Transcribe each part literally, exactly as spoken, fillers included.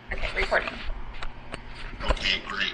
Okay, recording. Okay, great.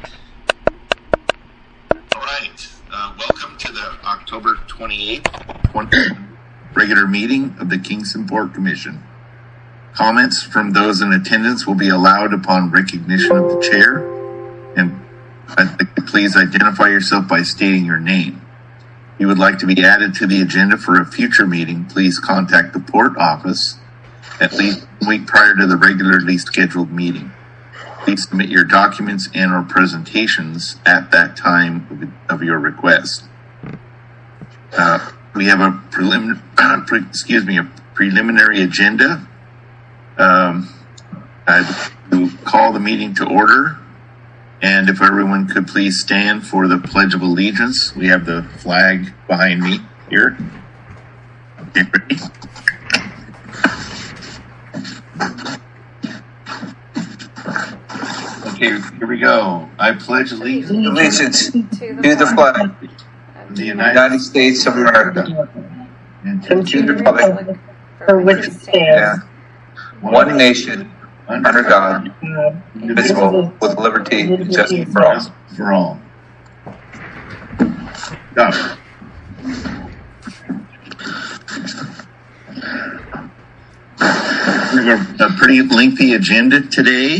All right. Uh, welcome to the October twenty-eighth regular meeting of the Kingston Port Commission. Comments from those in attendance will be allowed upon recognition of the chair. And please identify yourself by stating your name. If you would like to be added to the agenda for a future meeting, please contact the port office at least a week prior to the regularly scheduled meeting. Please submit your documents and or presentations at that time of your request. Uh, we have a preliminary, uh, pre, excuse me, a preliminary agenda. Um, I'd call the meeting to order. And if everyone could please stand for the Pledge of Allegiance. We have the flag behind me here. Okay, ready? Okay, here we go. I pledge allegiance, allegiance to the flag of the United, United States of America and and to the republic for which it stands, one nation, under God, indivisible, with liberty and justice for all. For all. Go. We have a pretty lengthy agenda today.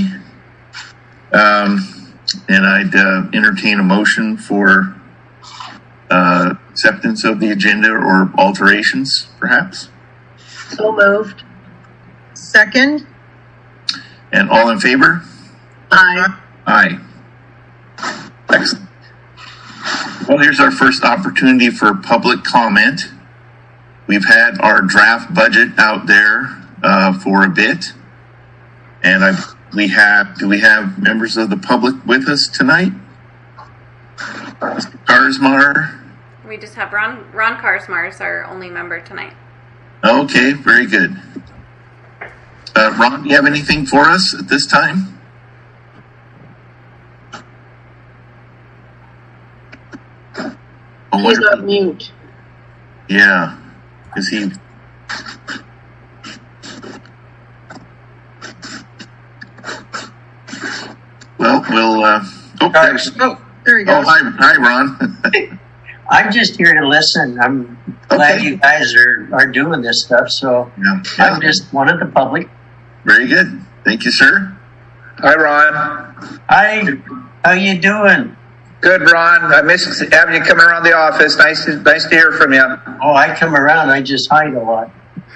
Um, and I'd uh, entertain a motion for uh, acceptance of the agenda or alterations, perhaps. So moved. Second. And all in favor? Aye. Aye. Excellent. Well, here's our first opportunity for public comment. We've had our draft budget out there uh, for a bit. And I we have, do we have members of the public with us tonight? Mister Karsmar? We just have Ron, Ron Karsmar is our only member tonight. Okay, very good. Uh, Ron, do you have anything for us at this time? He's on mute. Yeah, is he? Well, we'll. Uh, oh, Guys, Oh, there he oh, goes. hi, hi, Ron. I'm just here to listen. I'm glad Okay. you guys are, are doing this stuff. So Yeah. I'm just one of the public. Very good. Thank you, sir. Hi, Ron. Hi, how you doing? Good, Ron. I miss having you come around the office. Nice to, nice to hear from you. Oh, I come around. I just hide a lot.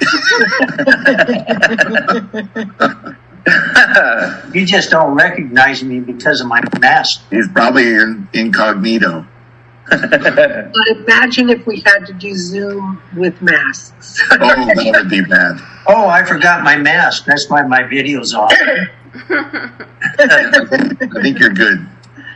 You just don't recognize me because of my mask. He's probably in incognito. But imagine if we had to do Zoom with masks. Oh, that would be bad. Oh, I forgot my mask. That's why my video's off. I think you're good.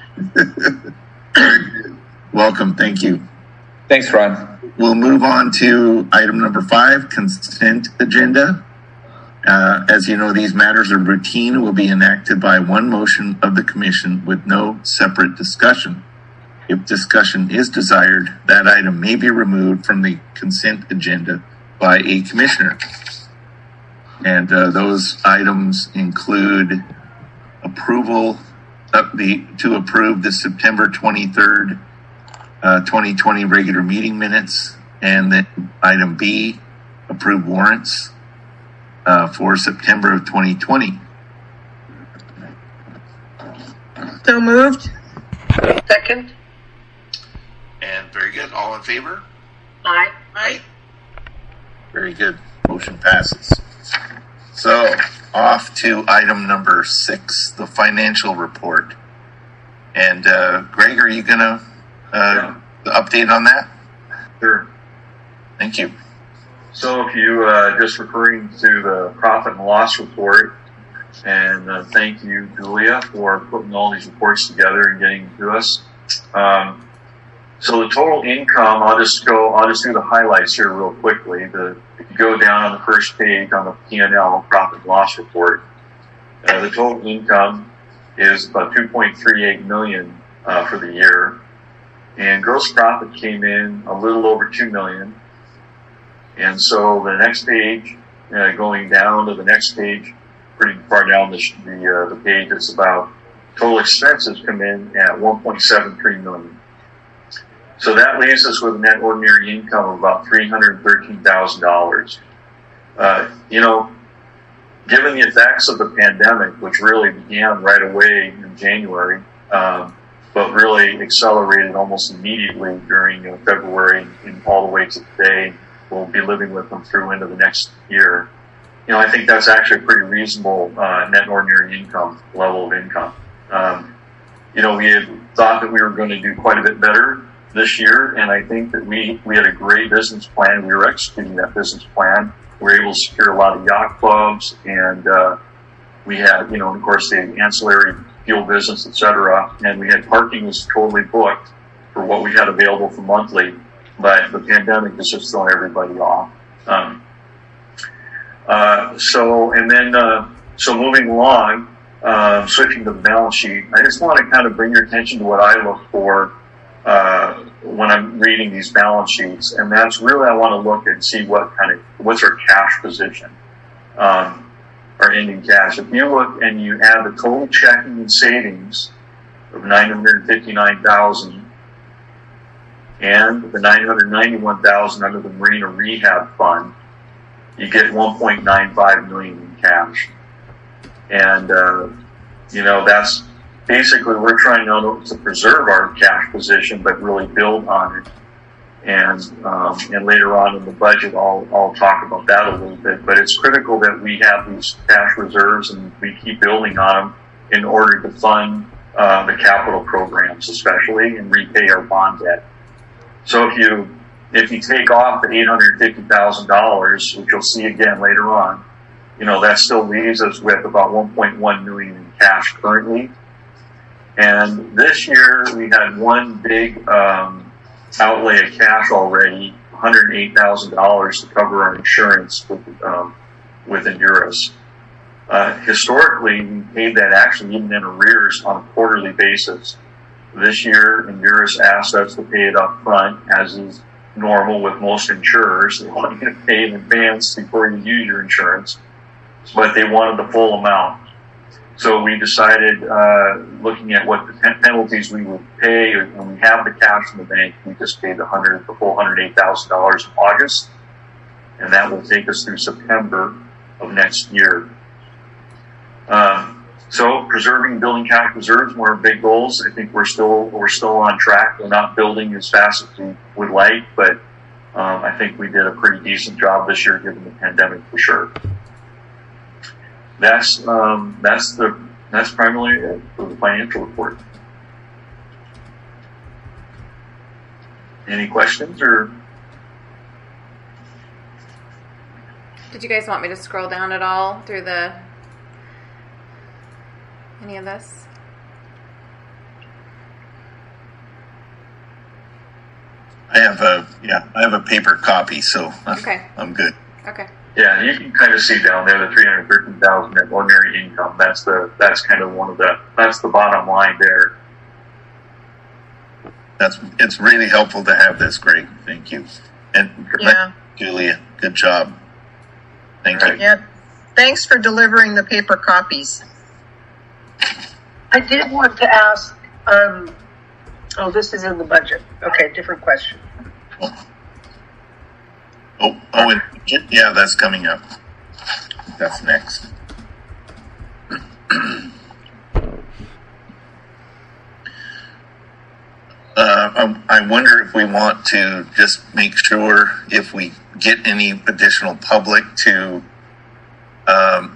Welcome. Thank you. Thanks, Ron. We'll move on to item number five, consent agenda. Uh, as you know, these matters are routine and will be enacted by one motion of the commission with no separate discussion. If discussion is desired, that item may be removed from the consent agenda by a commissioner. And uh, those items include approval of the to approve the September twenty-third, uh, twenty twenty regular meeting minutes, and then item B, approve warrants uh, for September of twenty twenty. So moved. Second. And very good. All in favor? Aye. Aye. Very good. Motion passes. So off to item number six, the financial report. And uh, Greg, are you going to uh, update on that? Sure. Thank you. So if you uh, just referring to the profit and loss report, and uh, thank you, Julia, for putting all these reports together and getting to us. Um, so the total income, I'll just go, I'll just do the highlights here real quickly. The, if you go down on the first page on the P and L, profit and loss report, uh, the total income is about two point three eight million uh, for the year. And gross profit came in a little over two million. And so the next page, uh, going down to the next page, pretty far down the the, uh, the page, it's about total expenses come in at one point seven three million. So that leaves us with a net ordinary income of about three hundred thirteen thousand dollars. Uh, you know, given the effects of the pandemic, which really began right away in January, um, but really accelerated almost immediately during uh, February and all the way to today, we'll be living with them through into the next year. You know, I think that's actually a pretty reasonable uh, net ordinary income level of income. Um, you know, we had thought that we were going to do quite a bit better this year, and I think that we, we had a great business plan. We were executing that business plan. We were able to secure a lot of yacht clubs, and uh, we had, you know, of course, the ancillary fuel business, et cetera, and we had parking was totally booked for what we had available for monthly, but the pandemic has just thrown everybody off. Um, uh, so, and then, uh, so moving along, uh, switching to the balance sheet, I just want to kind of bring your attention to what I look for Uh, when I'm reading these balance sheets, and that's really I want to look and see what kind of what's our cash position, um, our ending cash. If you look and you add the total checking and savings of nine hundred fifty-nine thousand and the nine hundred ninety-one thousand under the Marina Rehab Fund, you get one point nine five million in cash, and uh, you know that's. Basically, we're trying not only to preserve our cash position, but really build on it. And um, and later on in the budget, I'll I'll talk about that a little bit. But it's critical that we have these cash reserves and we keep building on them in order to fund uh, the capital programs, especially, and repay our bond debt. So if you if you take off the eight hundred fifty thousand dollars, which you'll see again later on, you know that still leaves us with about one point one million in cash currently. And this year we had one big um, outlay of cash already, one hundred eight thousand dollars to cover our insurance with, um, with Endurus. Uh, historically, we paid that actually even in arrears on a quarterly basis. This year, Endurus asked us to pay it up front, as is normal with most insurers. They want you to pay in advance before you use your insurance, but they wanted the full amount. So we decided, uh, looking at what the penalties we would pay when we have the cash in the bank, we just paid the hundred, the full one hundred eight thousand dollars in August, and that will take us through September of next year. Um, so preserving and building cash reserves, one of our big goals. I think we're still we're still on track. We're not building as fast as we would like, but um, I think we did a pretty decent job this year, given the pandemic, for sure. That's um, that's the that's primarily it for the financial report. Any questions or? Did you guys want me to scroll down at all through the any of this? I have a yeah, I have a paper copy, so Okay. I'm good. Okay. Yeah, you can kind of see down there the three hundred thirteen thousand net ordinary income. That's the that's kind of one of the that's the bottom line there. That's it's really helpful to have this, Greg. Thank you, and Yeah. Julia, good job. Thank you. Yeah. Thanks for delivering the paper copies. I did want to ask, um, oh, this is in the budget. Okay, different question. Oh, oh, and yeah, that's coming up. That's next. Uh, I wonder if we want to just make sure if we get any additional public to, um,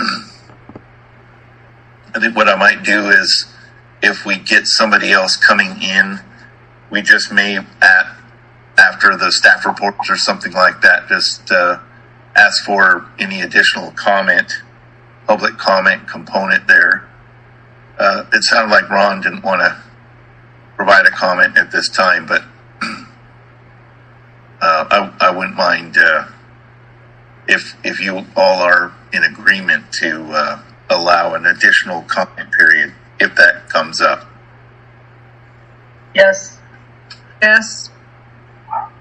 I think what I might do is if we get somebody else coming in, we just may at after the staff reports or something like that, just uh, ask for any additional comment, public comment component there. Uh, it sounded like Ron didn't want to provide a comment at this time, but uh, I, I wouldn't mind uh, if if you all are in agreement to uh, allow an additional comment period if that comes up. Yes. Yes.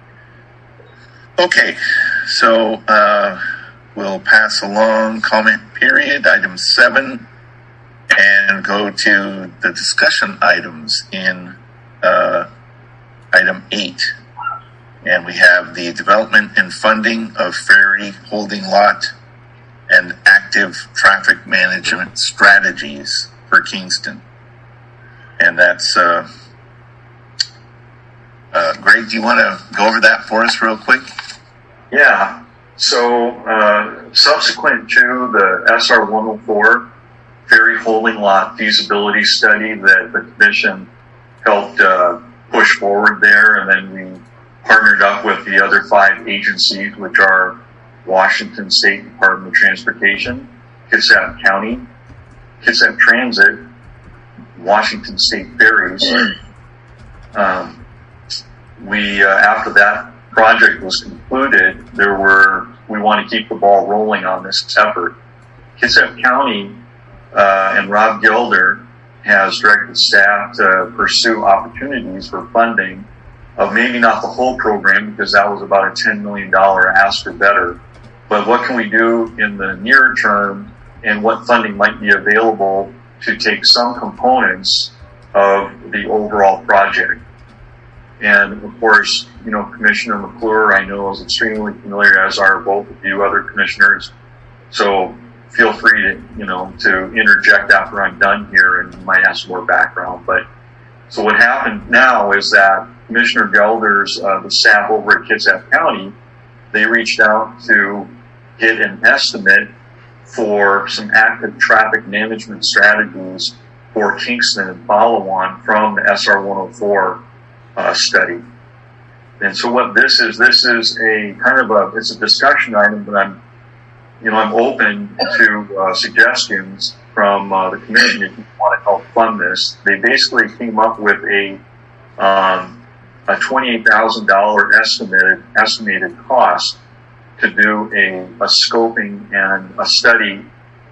Okay, so uh, we'll pass along comment period, item seven, and go to the discussion items in uh, item eight. And we have the development and funding of ferry holding lot and active traffic management strategies for Kingston. And that's, uh, uh, Greg, do you want to go over that for us real quick? Yeah. So, uh, subsequent to the S R one oh four ferry holding lot feasibility study that the commission helped uh, push forward there, and then we partnered up with the other five agencies, which are Washington State Department of Transportation, Kitsap County, Kitsap Transit, Washington State Ferries. Um, we, uh, after that project was concluded, there were, we want to keep the ball rolling on this effort. Kitsap County uh, and Rob Gilder has directed staff to pursue opportunities for funding of maybe not the whole program, because that was about a ten million dollars ask or better, but what can we do in the near term, and what funding might be available to take some components of the overall project. And of course, you know, Commissioner McClure, I know, is extremely familiar, as are both of you other commissioners. So feel free to, you know, to interject after I'm done here, and you might have some more background. But so what happened now is that Commissioner Gelder's, uh, the staff over at Kitsap County, they reached out to get an estimate for some active traffic management strategies for Kingston and follow-on from the S R one oh four uh, study. And so what this is, this is a kind of a, it's a discussion item, but I'm, you know, I'm open to uh, suggestions from uh, the commission if you want to help fund this. They basically came up with a um, a twenty-eight thousand dollars estimated estimated cost to do a, a scoping and a study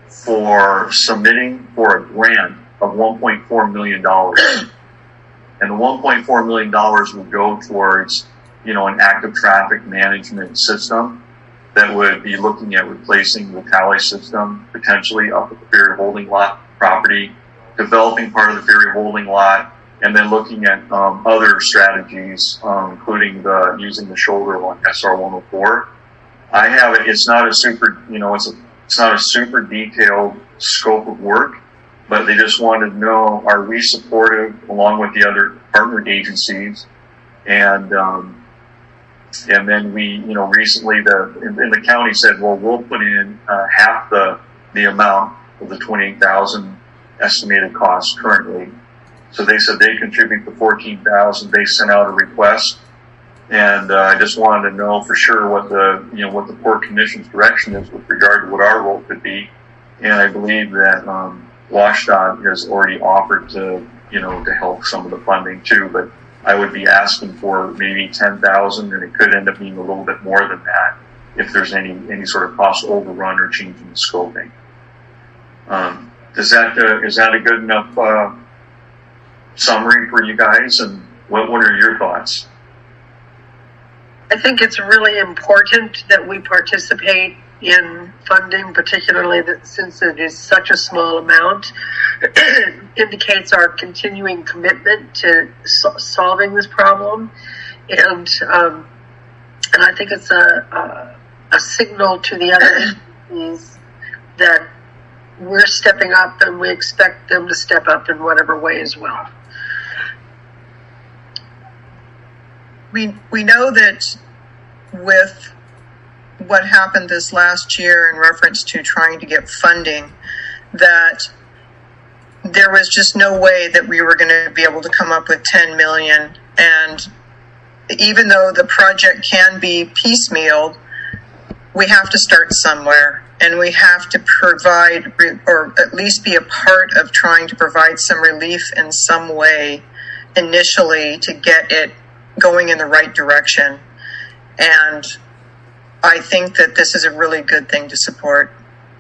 for submitting for a grant of one point four million dollars. And the one point four million dollars would go towards, you know, an active traffic management system that would be looking at replacing the tally system potentially up at the ferry holding lot property, developing part of the ferry holding lot, and then looking at um, other strategies, um, including the using the shoulder on S R one oh four. I have it. It's not a super, you know, it's a, it's not a super detailed scope of work, but they just wanted to know: are we supportive, along with the other partner agencies? And um, and then we, you know, recently the in, in the county said, well, we'll put in uh, half the the amount of the twenty-eight thousand estimated cost currently. So they said they contribute the fourteen thousand. They sent out a request, and uh, I just wanted to know for sure what the, you know, what the Port Commission's direction is with regard to what our role could be. And I believe that um, WashDOT has already offered to, you know, to help some of the funding too. But I would be asking for maybe ten thousand, and it could end up being a little bit more than that if there's any any sort of cost overrun or change in the scoping. Um, does that uh, is that a good enough uh, summary for you guys, and what, what are your thoughts? I think it's really important that we participate in funding, particularly that since it is such a small amount. It indicates our continuing commitment to so- solving this problem, and um, and I think it's a, a a signal to the other agencies that we're stepping up, and we expect them to step up in whatever way as well. We we know that with what happened this last year in reference to trying to get funding, that there was just no way that we were going to be able to come up with ten million. And even though the project can be piecemealed, we have to start somewhere, and we have to provide, or at least be a part of trying to provide some relief in some way initially to get it going in the right direction. And I think that this is a really good thing to support.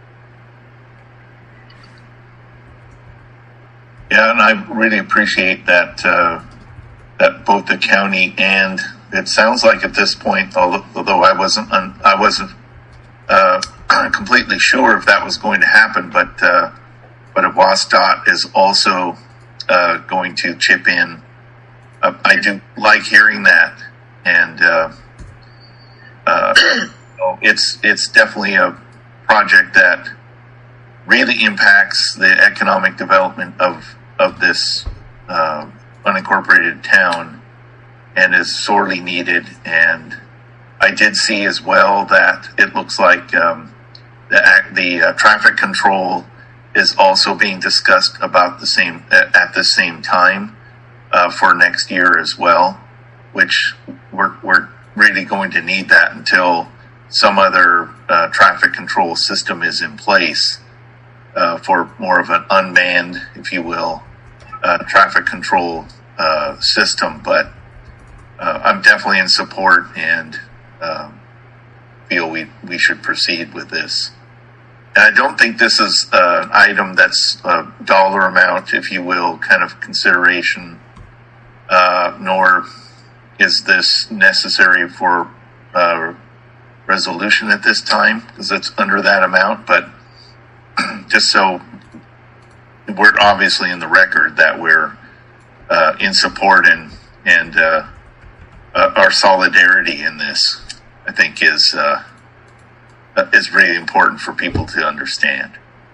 Yeah, and I really appreciate that, uh, that both the county and it sounds like at this point, although, although I wasn't, un, I wasn't, uh, completely sure if that was going to happen, but uh, but if WASDOT is also uh, going to chip in, uh, I do like hearing that, and uh, uh, it's it's definitely a project that really impacts the economic development of of this uh, unincorporated town, and is sorely needed. And I did see as well that it looks like um, the the uh, traffic control is also being discussed about the same at the same time uh, for next year as well, which we're we're really going to need that until some other uh, traffic control system is in place uh, for more of an unmanned, if you will, uh, traffic control uh, system. But uh, I'm definitely in support and um, feel we, we should proceed with this. And I don't think this is an item that's a dollar amount, if you will, kind of consideration, uh, nor is this necessary for uh, resolution at this time, because it's under that amount. But just so we're obviously in the record that we're uh, in support and and uh, uh, our solidarity in this, I think is uh, is really important for people to understand.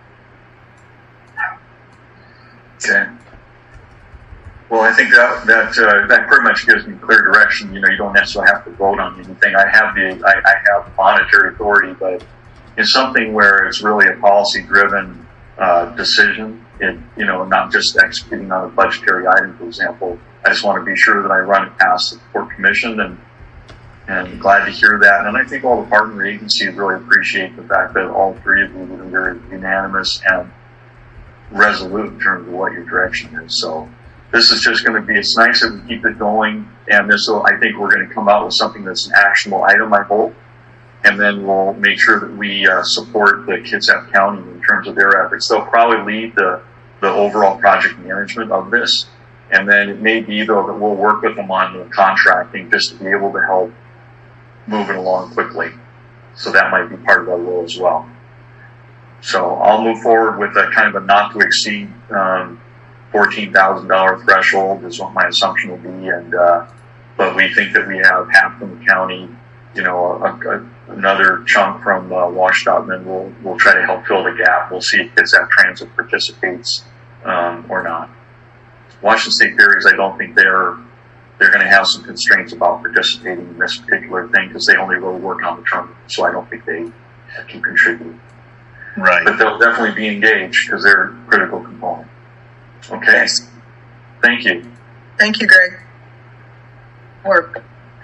Okay. Well, I think that that uh, that pretty much gives me clear direction. You know, you don't necessarily have to vote on anything. I have the I, I have monetary authority, but it's something where it's really a policy-driven uh, decision. It you know, not just executing on a budgetary item, for example. I just want to be sure that I run it past the Port Commission, and and glad to hear that. And I think all the partner agencies really appreciate the fact that all three of you have been very unanimous and resolute in terms of what your direction is. So this is just going to be, it's nice that we keep it going, and this will, I think we're going to come out with something that's an actionable item, I hope, and then we'll make sure that we uh, support the Kitsap County in terms of their efforts. They'll probably lead the, the overall project management of this, and then it may be, though, that we'll work with them on the contracting just to be able to help move it along quickly. So that might be part of our role as well. So I'll move forward with a kind of a not to exceed um, fourteen thousand dollars threshold is what my assumption will be. And, uh, but we think that we have half from the county, you know, a, a, another chunk from uh, WashDOT, and then we'll, we'll try to help fill the gap. We'll see if Kitsap Transit participates, um, or not. Washington State Ferries, I don't think they're, they're going to have some constraints about participating in this particular thing because they only really work on the terminal. So I don't think they can contribute. Right. But they'll definitely be engaged because they're a critical component. Okay. Yes. Thank you. Thank you, Greg. Work.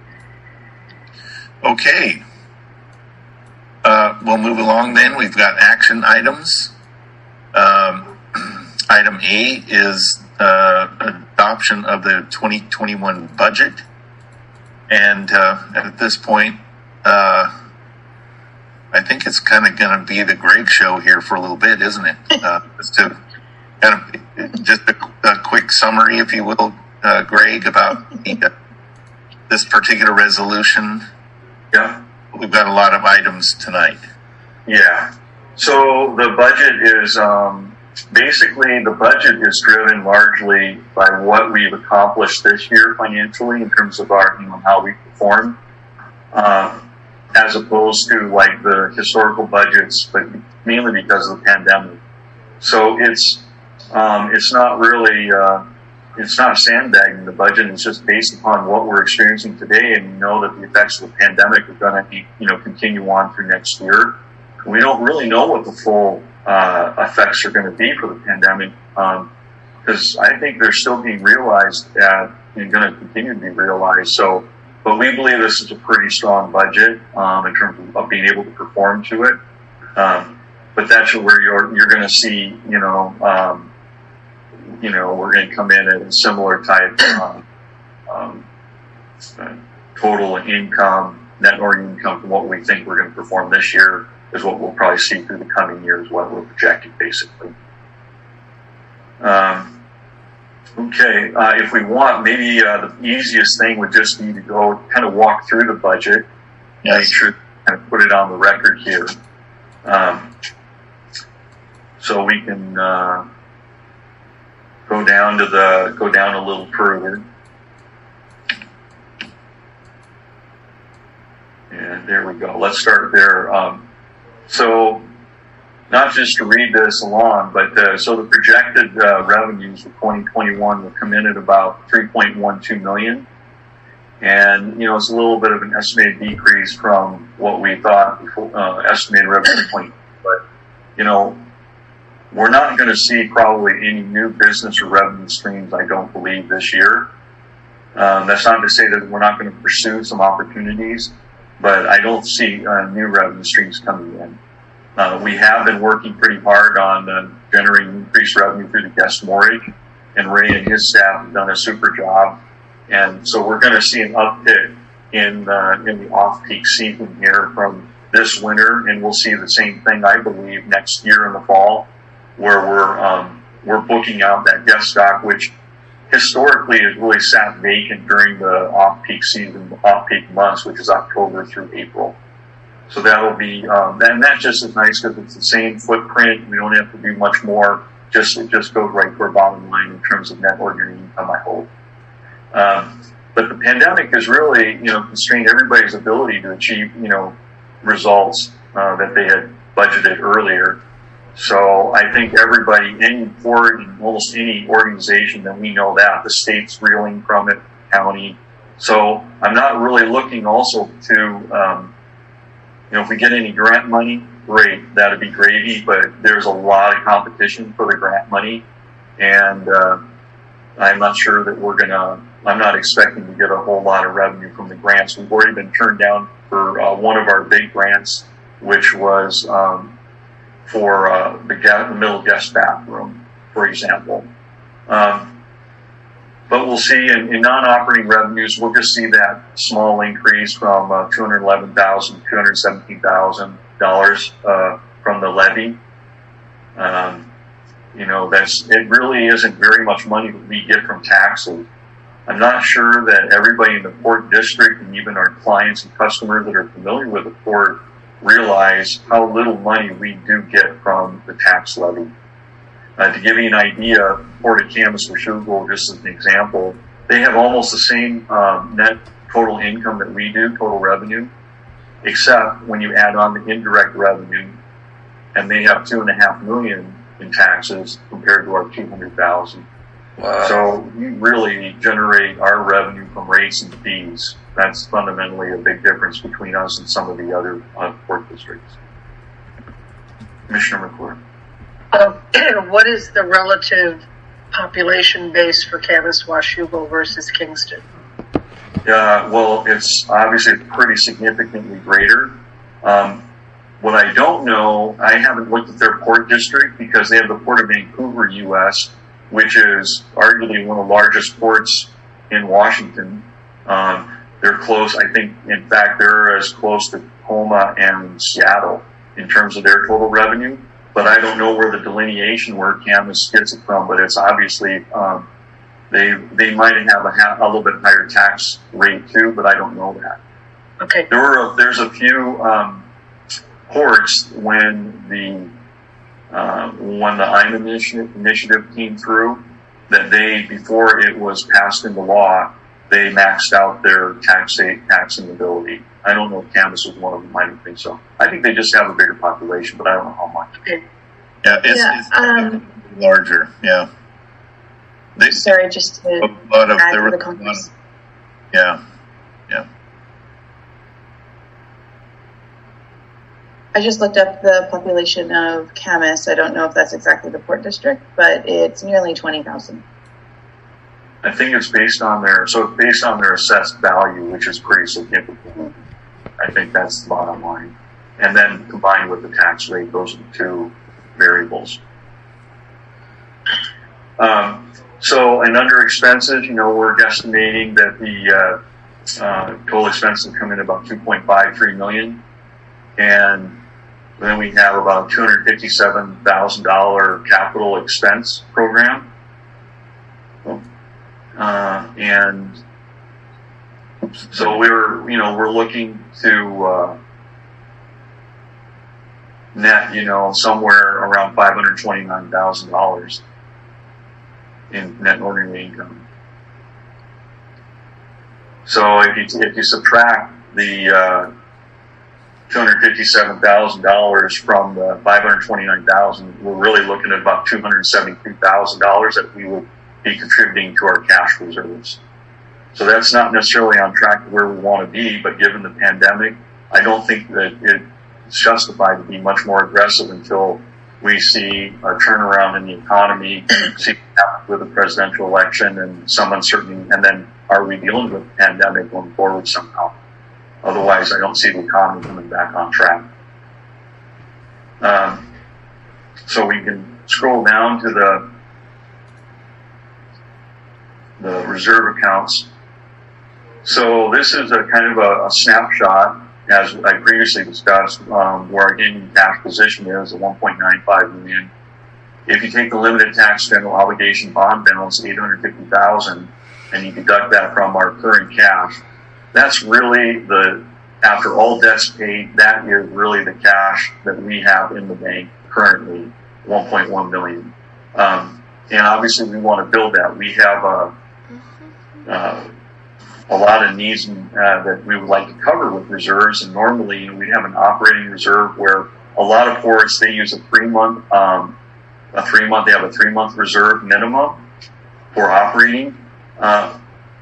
Okay. Uh, we'll move along then. We've got action items. Um, item A is uh, adoption of the twenty twenty-one budget. And uh, at this point, uh, I think it's kind of going to be the Greg show here for a little bit, isn't it? Uh, just to kind of just a, a quick summary, if you will, uh, Greg, about the, uh, this particular resolution. Yeah. We've got a lot of items tonight. Yeah. So the budget is um, basically the budget is driven largely by what we've accomplished this year financially in terms of our, you know, how we performed, uh, as opposed to like the historical budgets, but mainly because of the pandemic. So it's um, it's not really uh, it's not sandbagging the budget. It's just based upon what we're experiencing today, and we know that the effects of the pandemic are going to, you know, continue on through next year. We don't really know what the full uh, effects are going to be for the pandemic, because um, I think they're still being realized and going to continue to be realized. So, but we believe this is a pretty strong budget um, in terms of, of being able to perform to it. Um, but that's where you're you're going to see, you know, um, you know, we're going to come in at a similar type um, um, uh, total income, net ordinary income from what we think we're going to perform this year is what we'll probably see through the coming years, what we're projecting basically. Um, okay, uh, if we want, maybe uh, the easiest thing would just be to go kind of walk through the budget, Yes. make sure kind of put it on the record here. Um, so we can uh, go down to the go down a little further, and there we go. Let's start there. Um, so, not just to read this along, but uh, so the projected uh, revenues for twenty twenty-one will come in at about three point one two million. And, you know, it's a little bit of an estimated decrease from what we thought before, uh, estimated revenue point. But, you know, we're not going to see probably any new business or revenue streams, I don't believe, this year. Um, that's not to say that we're not going to pursue some opportunities, but I don't see uh, new revenue streams coming in. Uh, we have been working pretty hard on uh, generating increased revenue through the guest moorage, and Ray and his staff have done a super job. And so we're going to see an uptick in uh, in the off-peak season here from this winter, and we'll see the same thing, I believe, next year in the fall, where we're um, we're booking out that guest stock, which historically has really sat vacant during the off-peak season, off-peak months, which is October through April. So that'll be, um, and that just is nice because it's the same footprint. We don't have to do much more. Just it just goes right to our bottom line in terms of net ordinary income, I hope. Um, but the pandemic has really, you know, constrained everybody's ability to achieve, you know, results uh, that they had budgeted earlier. So I think everybody, any board, and almost any organization that we know that, the state's reeling from it, county. So I'm not really looking also to, um, you know, if we get any grant money, great, that'd be gravy, but there's a lot of competition for the grant money. And, uh, I'm not sure that we're gonna, I'm not expecting to get a whole lot of revenue from the grants. We've already been turned down for uh, one of our big grants, which was um, for uh, the, ga- the middle guest bathroom, for example. Um, but we'll see in, in non-operating revenues, we'll just see that small increase from uh, two hundred eleven thousand dollars, two hundred seventeen thousand dollars uh, from the levy. Um, You know, that's, it really isn't very much money that we get from taxes. I'm not sure that everybody in the Port District and even our clients and customers that are familiar with the Port realize how little money we do get from the tax levy. Uh, to give you an idea, Port of Kaminista-Washougal, just as an example, they have almost the same um, net total income that we do, total revenue, except when you add on the indirect revenue, and they have two and a half million in taxes compared to our two hundred thousand. Wow. So we really generate our revenue from rates and fees. That's fundamentally a big difference between us and some of the other uh, port districts. Commissioner McClure. Uh, what is the relative population base for Kaminista-Washougal versus Kingston? Uh, well, it's obviously pretty significantly greater. Um, What I don't know, I haven't looked at their port district because they have the Port of Vancouver, U S, which is arguably one of the largest ports in Washington. Um, they're close, I think, in fact, they're as close to Tacoma and Seattle in terms of their total revenue. But I don't know where the delineation where Camas gets it from, but it's obviously, um, they they might have a, ha- a little bit higher tax rate too, but I don't know that. Okay. There were, a, there's a few, um, ports when the uh, when the I M initiative, initiative came through, that they, before it was passed into law, they maxed out their tax taxing ability. I don't know if Camas was one of them. I don't think so. I think they just have a bigger population, but I don't know how much. Okay. Yeah, it's, Yeah, it's um, larger. Yeah. They, Sorry, just to a lot of, add there to was the a lot context. of, yeah, yeah. I just looked up the population of Camas. I don't know if that's exactly the Port District, but it's nearly twenty thousand. I think it's based on their, so it's based on their assessed value, which is pretty significant. I think that's the bottom line. And then combined with the tax rate, those are the two variables. Um, so, and under expenses, you know, we're guesstimating that the uh, uh, total expenses come in about two point five three million. And then we have about two hundred fifty-seven thousand dollars capital expense program. Uh, and so we're, you know, we're looking to, uh, net, you know, somewhere around five hundred twenty-nine thousand dollars in net ordinary income. So if you, if you subtract the, uh, two hundred fifty-seven thousand dollars from the five hundred twenty-nine thousand dollars, we're really looking at about two hundred seventy-two thousand dollars that we would be contributing to our cash reserves. So that's not necessarily on track to where we want to be, but given the pandemic, I don't think that it's justified to be much more aggressive until we see a turnaround in the economy, see what happens with the presidential election and some uncertainty, and then are we dealing with the pandemic going forward somehow? Otherwise, I don't see the economy coming back on track. Um, so we can scroll down to the the reserve accounts. So this is a kind of a, a snapshot, as I previously discussed, um, where our ending cash position is at one point nine five million. If you take the limited tax general obligation bond balance, eight hundred fifty thousand, and you deduct that from our current cash, that's really the, after all debts paid, that is really the cash that we have in the bank currently, one point one million. Um, and obviously we want to build that. We have a, uh, a lot of needs uh, that we would like to cover with reserves, and normally, you know, we have an operating reserve where a lot of ports, they use a three month, um, a three month, they have a three month reserve minimum for operating. Uh,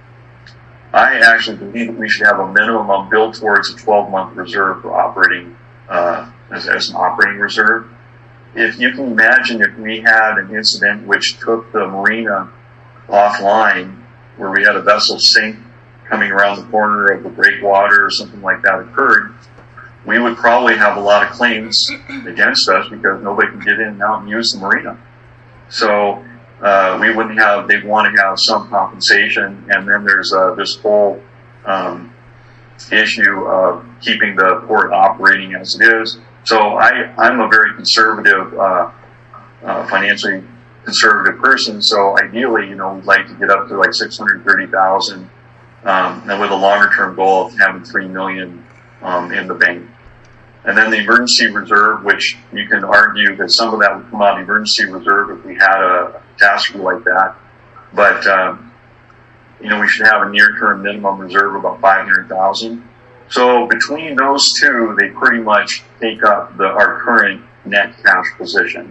I actually believe that we should have a minimum built towards a twelve month reserve for operating, uh, as, as an operating reserve. If you can imagine if we had an incident which took the marina offline, where we had a vessel sink coming around the corner of the breakwater or something like that occurred, we would probably have a lot of claims against us because nobody can get in and out and use the marina. So, uh, we wouldn't have, they'd want to have some compensation, and then there's, uh, this whole, um, issue of keeping the port operating as it is. So I, I'm a very conservative, uh, uh, financially conservative person. So ideally, you know, we'd like to get up to like six hundred thirty thousand, um, and with a longer term goal of having three million, um, in the bank. And then the emergency reserve, which you can argue that some of that would come out of the emergency reserve if we had a catastrophe like that. But, um, you know, we should have a near-term minimum reserve of about five hundred thousand. So between those two, they pretty much take up the, our current net cash position.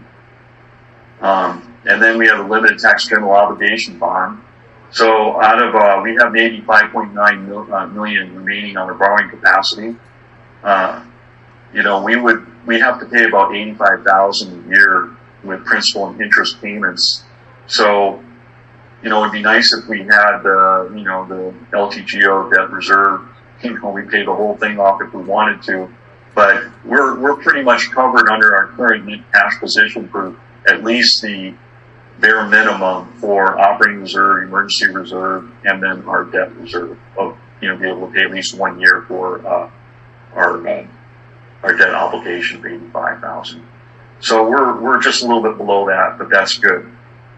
Um, and then we have a limited tax general obligation bond. So out of, uh, we have maybe five point nine mil, uh, million remaining on our borrowing capacity. Uh, you know, we would, we have to pay about eighty-five thousand a year with principal and interest payments. So, you know, it'd be nice if we had, uh, you know, the L T G O debt reserve. You know, we pay the whole thing off if we wanted to, but we're, we're pretty much covered under our current net cash position for at least the bare minimum for operating reserve, emergency reserve, and then our debt reserve of, you know, be able to pay at least one year for, uh, our, uh, our debt obligation of eighty-five thousand. So we're, we're just a little bit below that, but that's good.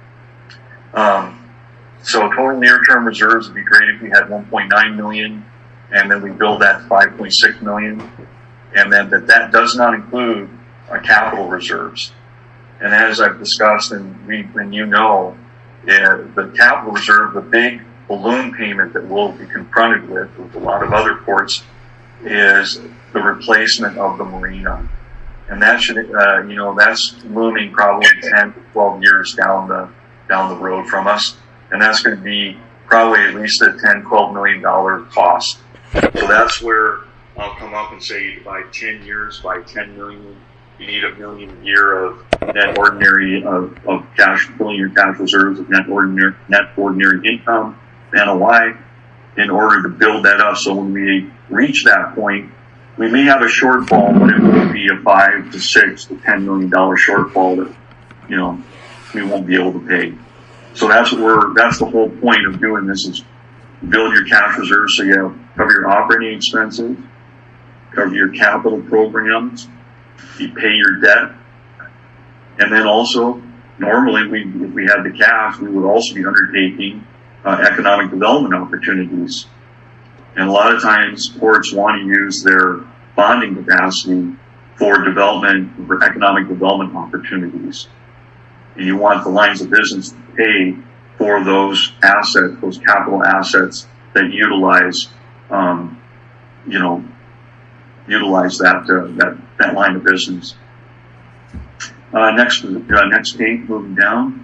Um, so total near-term reserves would be great if we had one point nine million, and then we build that to five point six million, and then that, that does not include our capital reserves. And as I've discussed, and we, and you know, uh, the capital reserve, the big balloon payment that we'll be confronted with, with a lot of other ports, is the replacement of the marina. And that should, uh, you know, that's looming probably ten to twelve years down the, down the road from us. And that's going to be probably at least a ten, twelve million dollar cost. So that's where I'll come up and say you divide ten years by ten million. You need a million a year of net ordinary, of, of cash, filling your cash reserves of net ordinary, net ordinary income, N O I, in order to build that up. So when we reach that point, we may have a shortfall, but it will be a five to six to ten million dollar shortfall that, you know, we won't be able to pay. So that's what we're, that's the whole point of doing this, is build your cash reserves so you have, cover your operating expenses, cover your capital programs, you pay your debt, and then also, normally, we, if we had the cash, we would also be undertaking uh, economic development opportunities. And a lot of times, ports want to use their bonding capacity for development, for economic development opportunities. And you want the lines of business to pay for those assets, those capital assets that utilize, um, you know, utilize that, uh, that, that line of business. Uh, next, uh, next page, moving down.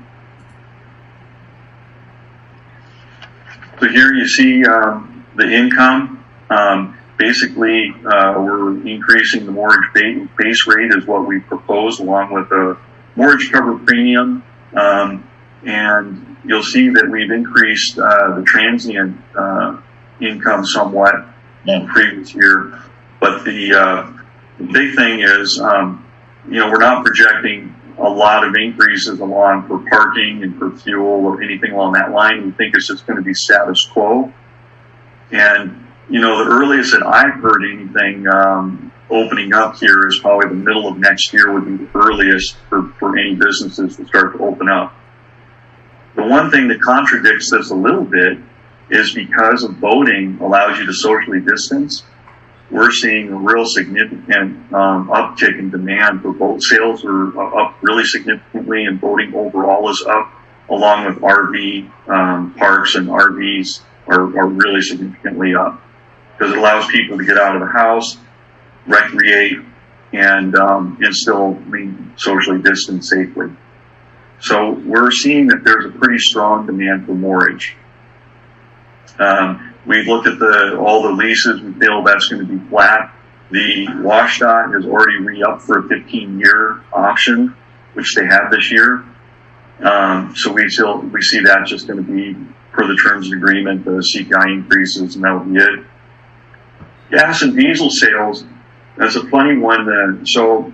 So here you see, um, the income. Um, basically, uh, we're increasing the mortgage base rate is what we proposed, along with a mortgage cover premium. Um, and you'll see that we've increased, uh, the transient, uh, income somewhat in the previous year. But the, uh, the big thing is, um, you know, we're not projecting a lot of increases along for parking and for fuel or anything along that line. We think it's just going to be status quo. And, you know, the earliest that I've heard anything, um, opening up here is probably the middle of next year would be the earliest for, for any businesses to start to open up. The one thing that contradicts this a little bit is because of voting allows you to socially distance. We're seeing a real significant um, uptick in demand for boat sales are up really significantly, and boating overall is up, along with R V um, parks, and R Vs are, are really significantly up because it allows people to get out of the house, recreate, and um, and still be socially distanced safely. So we're seeing that there's a pretty strong demand for mortgage. Um, We looked at the all the leases. We feel that's going to be flat. The WashDOT has already re-upped for a fifteen-year option, which they have this year. Um, so we still we see that just going to be per the terms of the agreement, the C P I increases, and that will be it. Gas and diesel sales, that's a funny one. Uh, so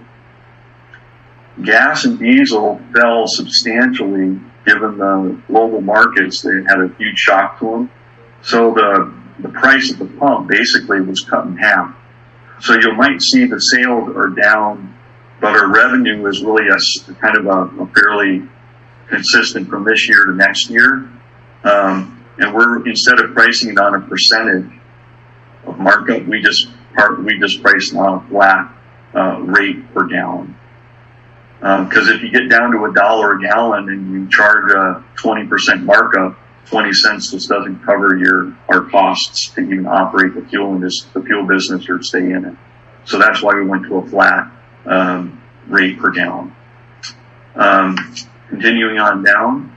gas and diesel fell substantially given the global markets. They had a huge shock to them. So the, the price at the pump basically was cut in half. So you might see the sales are down, but our revenue is really a kind of a, a fairly consistent from this year to next year. Um, and we're, instead of pricing it on a percentage of markup, we just part, we just price it on a flat, uh, rate per gallon. Um, cause if you get down to a dollar a gallon and you charge a twenty percent markup, twenty cents just doesn't cover your our costs to even operate the fuel in this the fuel business or stay in it. So that's why we went to a flat um, rate per gallon. Um, continuing on down.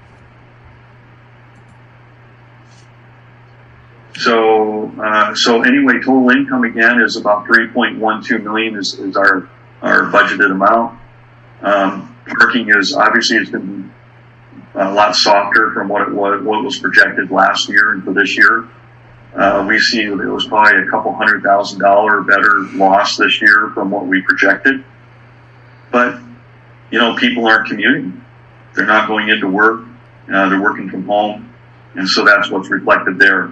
So uh, so anyway, total income again is about three point one two million is, is our our budgeted amount. Um, parking is obviously it's been a lot softer from what it was, what was projected last year and for this year. Uh, we see it was probably a couple hundred thousand dollar better loss this year from what we projected. But, you know, people aren't commuting. They're not going into work. Uh, they're working from home. And so that's what's reflected there.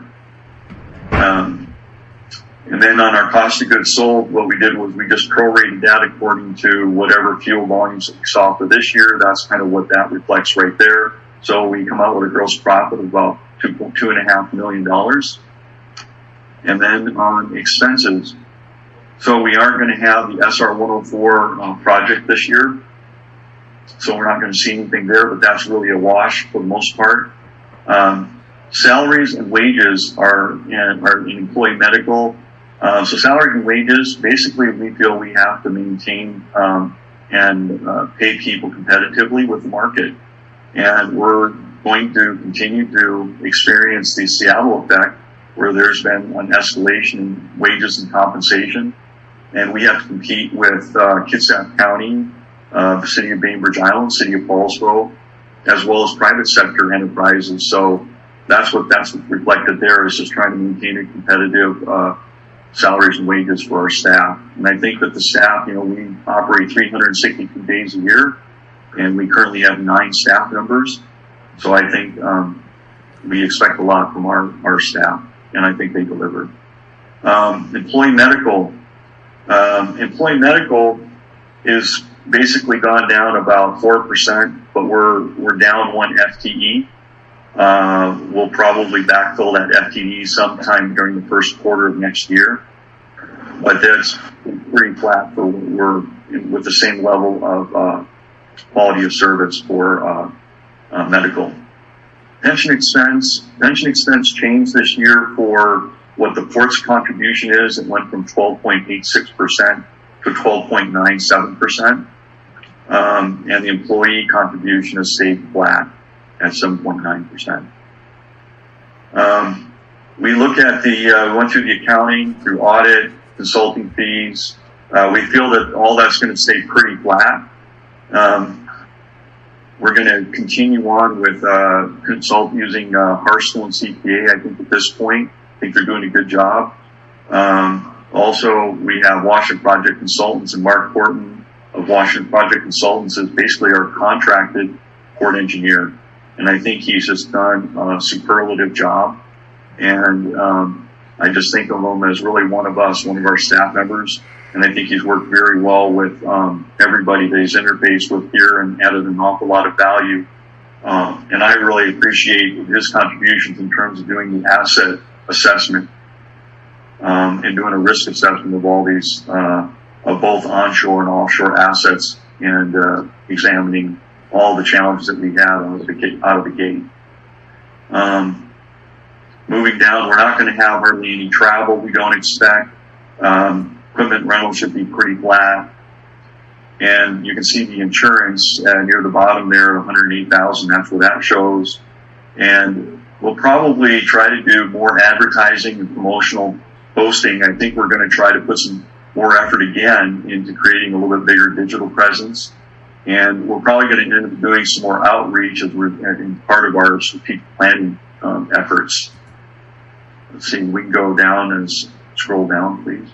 Um, and then on our cost of goods sold, what we did was we just prorated that according to whatever fuel volumes that we saw for this year. That's kind of what that reflects right there. So we come out with a gross profit of about two, two and a half million dollars. And then on expenses, so we aren't going to have the S R one oh four uh, project this year. So we're not going to see anything there, but that's really a wash for the most part. Um, salaries and wages are in, are in employee medical. Uh, so salaries and wages, basically we feel we have to maintain, um, and, uh, pay people competitively with the market. And we're going to continue to experience the Seattle effect where there's been an escalation in wages and compensation. And we have to compete with, uh, Kitsap County, uh, the city of Bainbridge Island, city of Paulsboro, as well as private sector enterprises. So that's what, that's what reflected there is just trying to maintain a competitive, uh, salaries and wages for our staff. And I think that the staff, you know, we operate three hundred sixty-two days a year, and we currently have nine staff members. So I think um, we expect a lot from our, our staff, and I think they delivered. Um, employee medical. Um, employee medical is basically gone down about four percent, but we're we're down one F T E. Uh, we'll probably backfill that F T E sometime during the first quarter of next year. But that's pretty flat for what we're with the same level of uh, quality of service for uh, uh, medical. Pension expense, pension expense changed this year for what the port's contribution is. It went from twelve point eight six percent to twelve point nine seven percent. Um, and the employee contribution has stayed flat at seven point nine percent. Um, we look at the, uh, went through the accounting, through audit, consulting fees. Uh, we feel that all that's going to stay pretty flat. Um, we're going to continue on with uh, consult using uh, Harstel and C P A. I think at this point, I think they're doing a good job. Um, also, we have Washington Project Consultants, and Mark Horton of Washington Project Consultants is basically our contracted port engineer. And I think he's just done a superlative job. And um, I just think of him as really one of us, one of our staff members. And I think he's worked very well with um, everybody that he's interfaced with here and added an awful lot of value. Um, and I really appreciate his contributions in terms of doing the asset assessment um, and doing a risk assessment of all these, uh, of both onshore and offshore assets, and uh, examining all the challenges that we had out of the gate. Out of the gate. Um, moving down, we're not going to have hardly any travel. We don't expect. Um, Equipment rental should be pretty flat. And you can see the insurance uh, near the bottom there, one hundred eight thousand dollars. That's what that shows. And we'll probably try to do more advertising and promotional posting. I think we're going to try to put some more effort again into creating a little bit bigger digital presence. And we're probably going to end up doing some more outreach as we're in part of our strategic planning um, efforts. Let's see, we can go down and scroll down, please.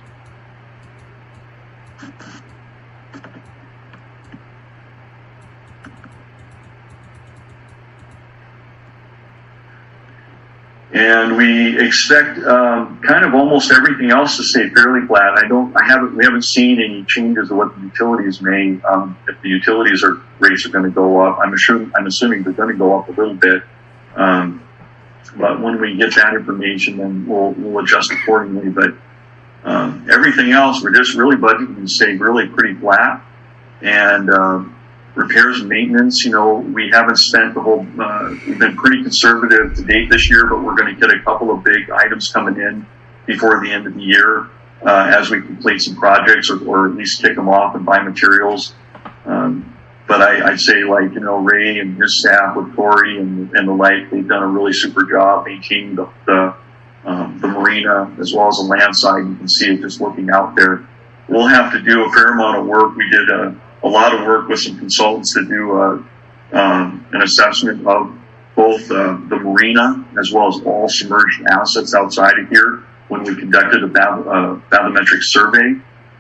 And we expect um, kind of almost everything else to stay fairly flat. I don't, I haven't, we haven't seen any changes to what the utilities may. Um, if the utilities are rates are going to go up, I'm assuming, I'm assuming they're going to go up a little bit. Um, but when we get that information, then we'll we'll adjust accordingly. But um, everything else, we're just really budgeting to stay really pretty flat. And um, repairs and maintenance, you know, we haven't spent the whole, uh, we've been pretty conservative to date this year, but we're going to get a couple of big items coming in before the end of the year, uh, as we complete some projects, or, or at least kick them off and buy materials. Um, but I, I'd say, like, you know, Ray and his staff with Corey and, and the like, they've done a really super job maintaining the, the, um, the marina as well as the land side. You can see it just looking out there. We'll have to do a fair amount of work. We did a, a lot of work with some consultants to do uh, um, an assessment of both uh, the marina as well as all submerged assets outside of here when we conducted a bathymetric uh, bathymetric survey.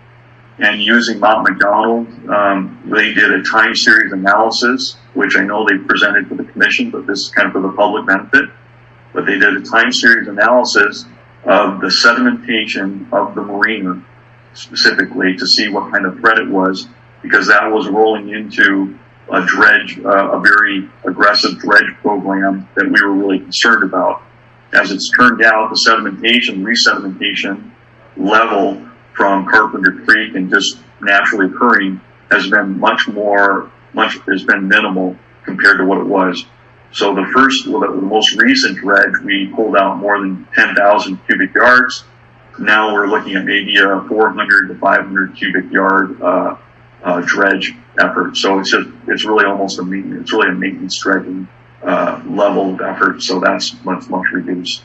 And using Mount McDonald, um, they did a time series analysis, which I know they presented to the commission, but this is kind of for the public benefit. But they did a time series analysis of the sedimentation of the marina specifically to see what kind of threat it was, because that was rolling into a dredge, uh, a very aggressive dredge program that we were really concerned about. As it's turned out, the sedimentation, resedimentation level from Carpenter Creek and just naturally occurring has been much more, much, has been minimal compared to what it was. So the first, well, the most recent dredge, we pulled out more than ten thousand cubic yards. Now we're looking at maybe a four hundred to five hundred cubic yard, uh, Uh, dredge effort. So it's just, it's really almost a maintenance, it's really a maintenance dredging, uh, level of effort. So that's much, much reduced.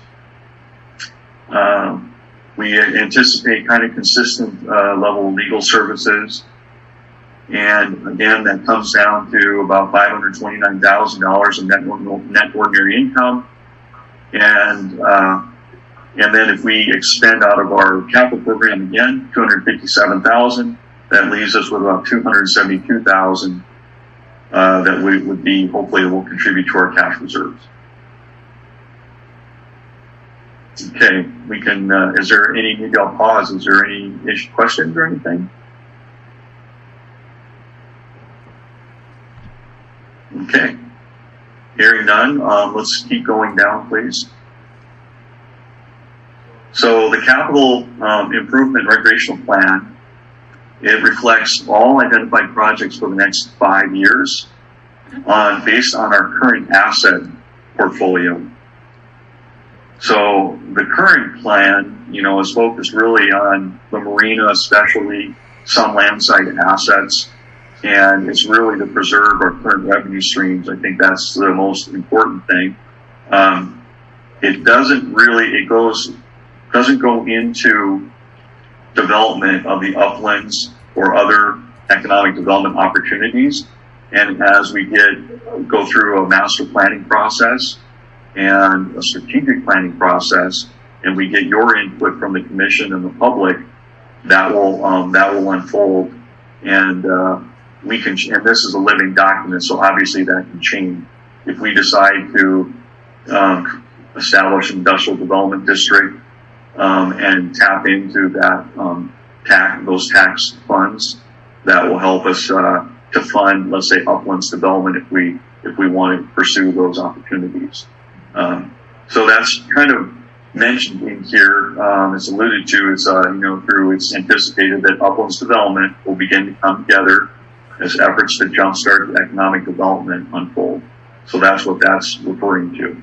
Um, we anticipate kind of consistent, uh, level of legal services. And again, that comes down to about five hundred twenty-nine thousand dollars in net, net ordinary income. And, uh, and then if we expend out of our capital program again, two hundred fifty-seven thousand dollars, that leaves us with about two hundred seventy-two thousand dollars uh, that we would be, hopefully, will contribute to our cash reserves. Okay, we can. Uh, is there any? Maybe I'll pause. Is there any issue, questions or anything? Okay, hearing none. Um, let's keep going down, please. So the capital um, improvement recreational plan It reflects all identified projects for the next five years on based on our current asset portfolio. So the current plan, you know, is focused really on the marina, especially some landside assets, and it's really to preserve our current revenue streams. I think that's the most important thing. Um, it doesn't really, it goes, doesn't go into development of the uplands or other economic development opportunities. And as we get, go through a master planning process and a strategic planning process, and we get your input from the commission and the public, that will, um, that will unfold. And, uh, we can, and this is a living document, so obviously that can change. If we decide to, um, establish an industrial development district, um, and tap into that, um, tax, those tax funds, that will help us, uh, to fund, let's say, uplands development if we, if we want to pursue those opportunities. Um, so that's kind of mentioned in here. Um, it's alluded to, it's, uh, you know, through, it's anticipated that uplands development will begin to come together as efforts to jumpstart economic development unfold. So that's what that's referring to.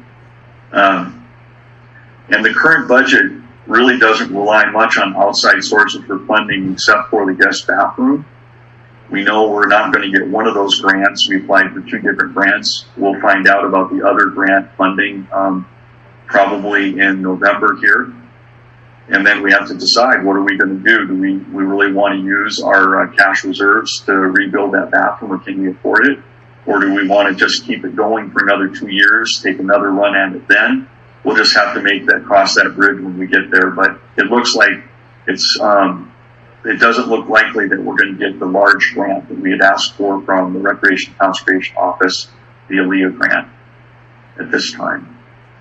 Um, and the current budget really doesn't rely much on outside sources for funding except for the guest bathroom. We know we're not going to get one of those grants. We applied for two different grants. We'll find out about the other grant funding um, probably in November here. And then we have to decide, what are we going to do? Do we, we really want to use our uh, cash reserves to rebuild that bathroom, or can we afford it? Or do we want to just keep it going for another two years, take another run at it then? We'll just have to make that, cross that bridge when we get there. But it looks like it's, um, it doesn't look likely that we're going to get the large grant that we had asked for from the Recreation Conservation Office, the A L E A grant, at this time.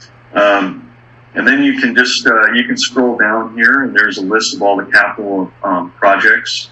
Um, and then you can just, uh, you can scroll down here and there's a list of all the capital um, projects.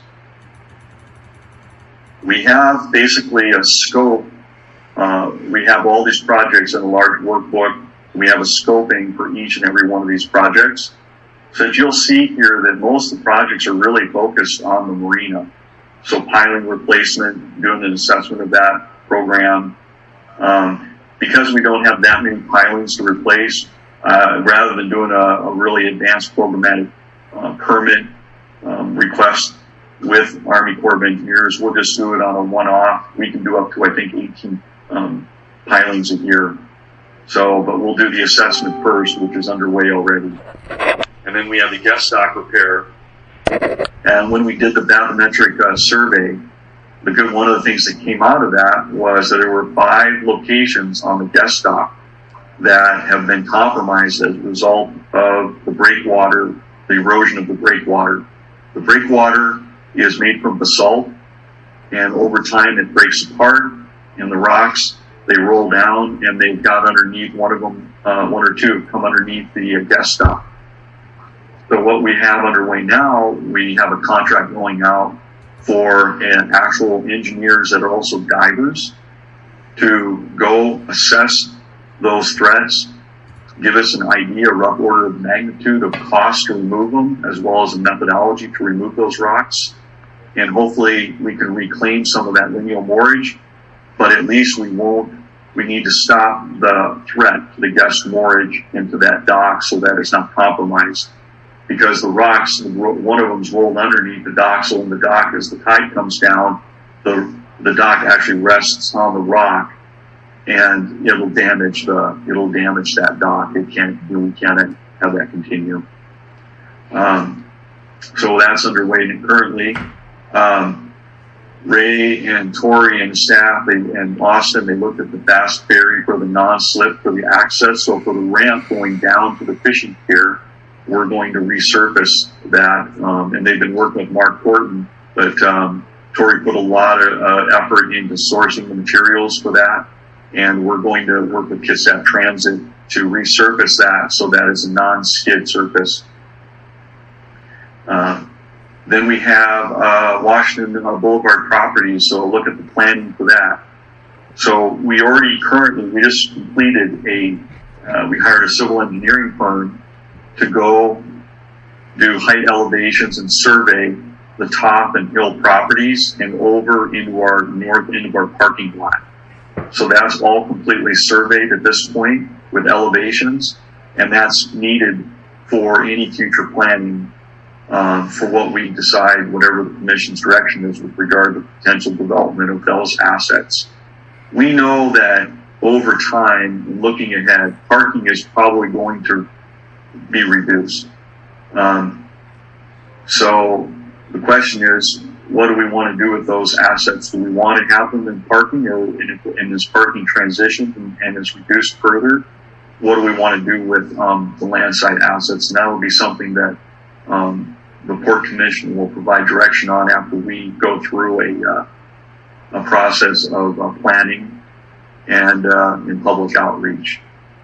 We have basically a scope. Uh, we have all these projects in a large workbook. We have a scoping for each and every one of these projects. So you'll see here that most of the projects are really focused on the marina. So piling replacement, doing an assessment of that program. Um, because we don't have that many pilings to replace, uh, rather than doing a, a really advanced programmatic uh, permit um, request with Army Corps of Engineers, we'll just do it on a one-off. We can do up to, I think, eighteen um, pilings a year. So, but we'll do the assessment first, which is underway already. And then we have the guest dock repair. And when we did the bathymetric uh, survey, the good, one of the things that came out of that was that there were five locations on the guest dock that have been compromised as a result of the breakwater, the erosion of the breakwater. The breakwater is made from basalt, and over time it breaks apart, and the rocks, they roll down, and they've got underneath, one of them, uh, one or two have come underneath the uh, guest dock. So what we have underway now, we have a contract going out for an actual engineers that are also divers to go assess those threats, give us an idea, a rough order of magnitude of cost to remove them, as well as a methodology to remove those rocks. And hopefully we can reclaim some of that lineal moorage, but at least we won't, we need to stop the threat to the guest moorage into that dock so that it's not compromised. Because the rocks, one of them's rolled underneath the dock, so when the dock, as the tide comes down, the the dock actually rests on the rock, and it'll damage the it'll damage that dock. It can't, we can't have that continue. Um, so that's underway currently. Um, Ray and Tori and staff they, and Austin, they looked at the fast ferry for the non-slip for the access. So for the ramp going down to the fishing pier, we're going to resurface that, um, and they've been working with Mark Horton, but um, Tori put a lot of uh, effort into sourcing the materials for that, and we're going to work with Kitsap Transit to resurface that so that it's a non-skid surface. Uh, then we have uh, Washington uh, Boulevard properties, so look at the planning for that. So we already currently, we just completed a, uh, we hired a civil engineering firm to go do height elevations and survey the top and hill properties and over into our north end of our parking lot. So that's all completely surveyed at this point with elevations, and that's needed for any future planning um, for what we decide, whatever the commission's direction is with regard to potential development of those assets. We know that over time, looking ahead, parking is probably going to be reduced. Um, so the question is, what do we want to do with those assets? Do we want to have them in parking, or in, in this parking transition and, and is reduced further? What do we want to do with um, the landside assets? And that will be something that um, the Port Commission will provide direction on after we go through a, uh, a process of uh, planning and uh, in public outreach.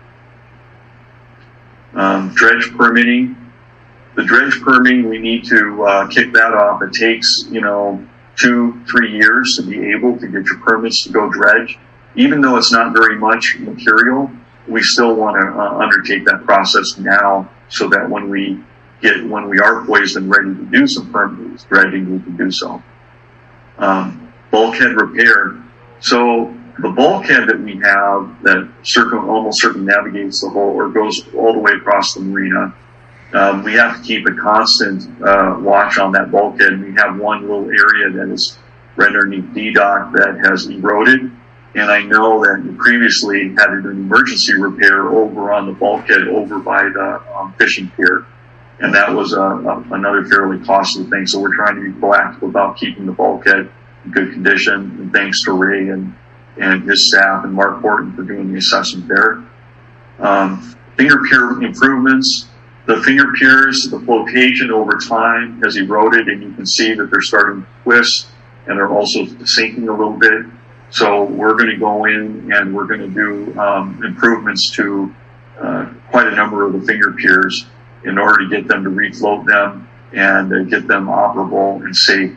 Um, dredge permitting. The dredge permitting, we need to uh, kick that off. It takes, you know, two, three years to be able to get your permits to go dredge. Even though it's not very much material, we still want to uh, undertake that process now, so that when we get, when we are poised and ready to do some permit dredging, we can do so. Um, bulkhead repair. So the bulkhead that we have that circle, almost certainly navigates the whole, or goes all the way across the marina, Um, we have to keep a constant uh, watch on that bulkhead. We have one little area that is right underneath D dock that has eroded, and I know that we previously had to do an emergency repair over on the bulkhead over by the um, fishing pier, and that was uh, a, another fairly costly thing. So we're trying to be proactive about keeping the bulkhead in good condition, and thanks to Ray and, and his staff and Mark Horton for doing the assessment there. Um, finger pier improvements. The finger piers, the flotation over time has eroded, and you can see that they're starting to twist, and they're also sinking a little bit. So we're going to go in and we're going to do um, improvements to uh, quite a number of the finger piers in order to get them to refloat them and uh, get them operable and safe.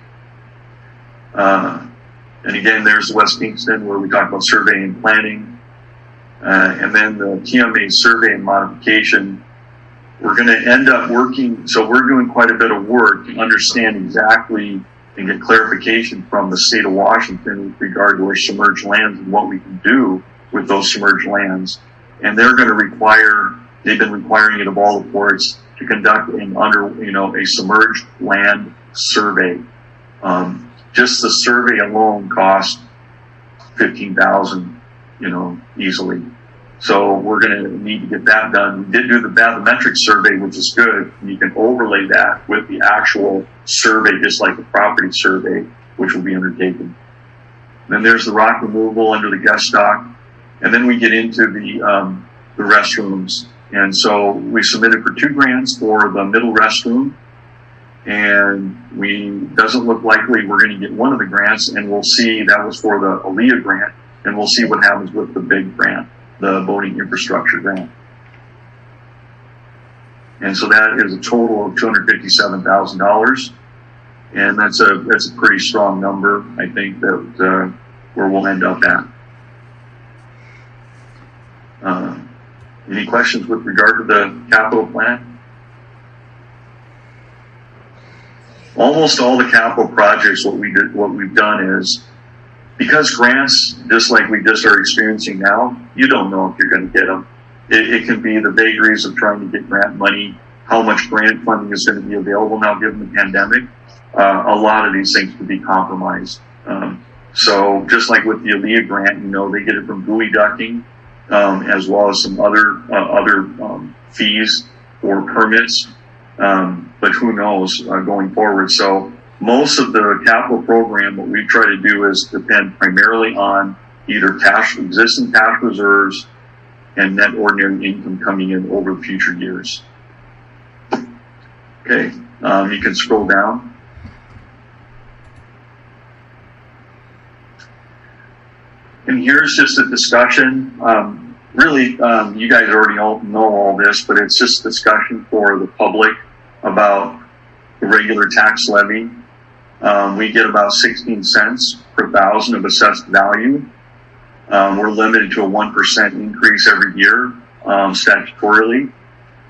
Uh, and again, there's West Kingston, where we talk about survey and planning. Uh, and then the T M A survey and modification. We're going to end up working, so we're doing quite a bit of work to understand exactly and get clarification from the state of Washington with regard to our submerged lands and what we can do with those submerged lands. And they're going to require, they've been requiring it of all the ports to conduct an under, you know, a submerged land survey. Um, just the survey alone costs fifteen thousand dollars, you know, easily. So we're going to need to get that done. We did do the bathymetric survey, which is good. And you can overlay that with the actual survey, just like the property survey, which will be undertaken. Then there's the rock removal under the guest dock. And then we get into the, um, the restrooms. And so we submitted for two grants for the middle restroom. And we, doesn't look likely we're going to get one of the grants, and we'll see. That was for the A L E A grant, and we'll see what happens with the big grant, the boating infrastructure grant. And so that is a total of two hundred fifty-seven thousand dollars. And that's a, that's a pretty strong number, I think, that, uh, where we'll end up at. Uh, any questions with regard to the capital plan? Almost all the capital projects, what we did, what we've done is, because grants, just like we just are experiencing now, you don't know if you're going to get them. It, it can be the vagaries of trying to get grant money, how much grant funding is going to be available now given the pandemic. Uh, a lot of these things could be compromised. Um, so just like with the A L E A grant, you know, they get it from buoy ducting, um, as well as some other, uh, other, um, fees or permits. Um, but who knows, uh, going forward. So most of the capital program, what we try to do is depend primarily on either cash, existing cash reserves and net ordinary income coming in over the future years. Okay, um, you can scroll down. And here's just a discussion. Um, really, um, you guys already all know all this, but it's just a discussion for the public about the regular tax levy. Um, we get about sixteen cents per thousand of assessed value. Um, we're limited to a one percent increase every year, um, statutorily.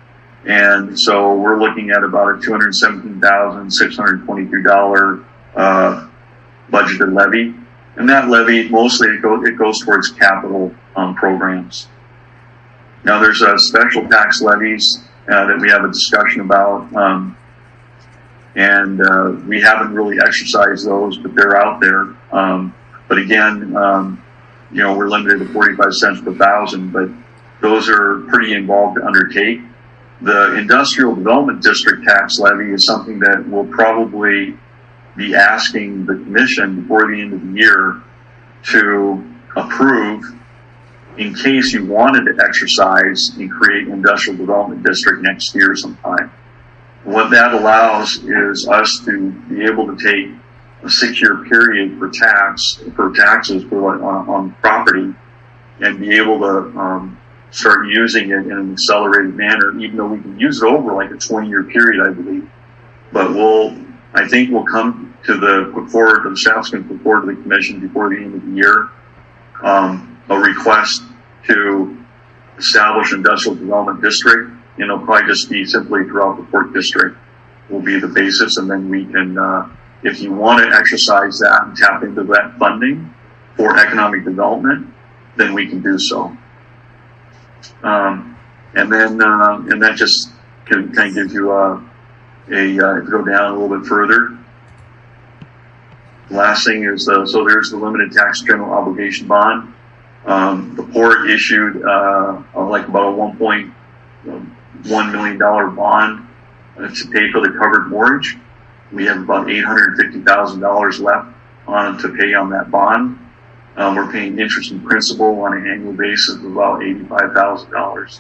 And so we're looking at about a two hundred seventeen thousand six hundred twenty-two dollars uh, budgeted levy. And that levy, mostly it, go, it goes towards capital um, programs. Now there's uh, special tax levies uh, that we have a discussion about. Um, and uh, we haven't really exercised those, but they're out there. Um, but again, um, you know, we're limited to forty-five cents per thousand, but those are pretty involved to undertake. The Industrial Development District tax levy is something that we'll probably be asking the commission before the end of the year to approve in case you wanted to exercise and create an industrial development district next year sometime. What that allows is us to be able to take a six-year period for tax, for taxes for, on, on property, and be able to um, start using it in an accelerated manner, even though we can use it over like a twenty-year period, I believe. But we'll, I think we'll come to the, put forward, the staff's going to put forward to the commission before the end of the year, um, a request to establish an industrial development district. And it'll probably just be simply throughout the Port District will be the basis. And then we can, uh, if you want to exercise that and tap into that funding for economic development, then we can do so. Um, and then, uh, and that just can kind of gives you a, a, uh, go down a little bit further. The last thing is, uh, so there's the limited tax general obligation bond. Um, the port issued, uh, like about a one point one million dollars bond uh, to pay for the covered mortgage. We have about eight hundred fifty thousand dollars left on to pay on that bond. Um, we're paying interest and principal on an annual basis of about eighty-five thousand dollars.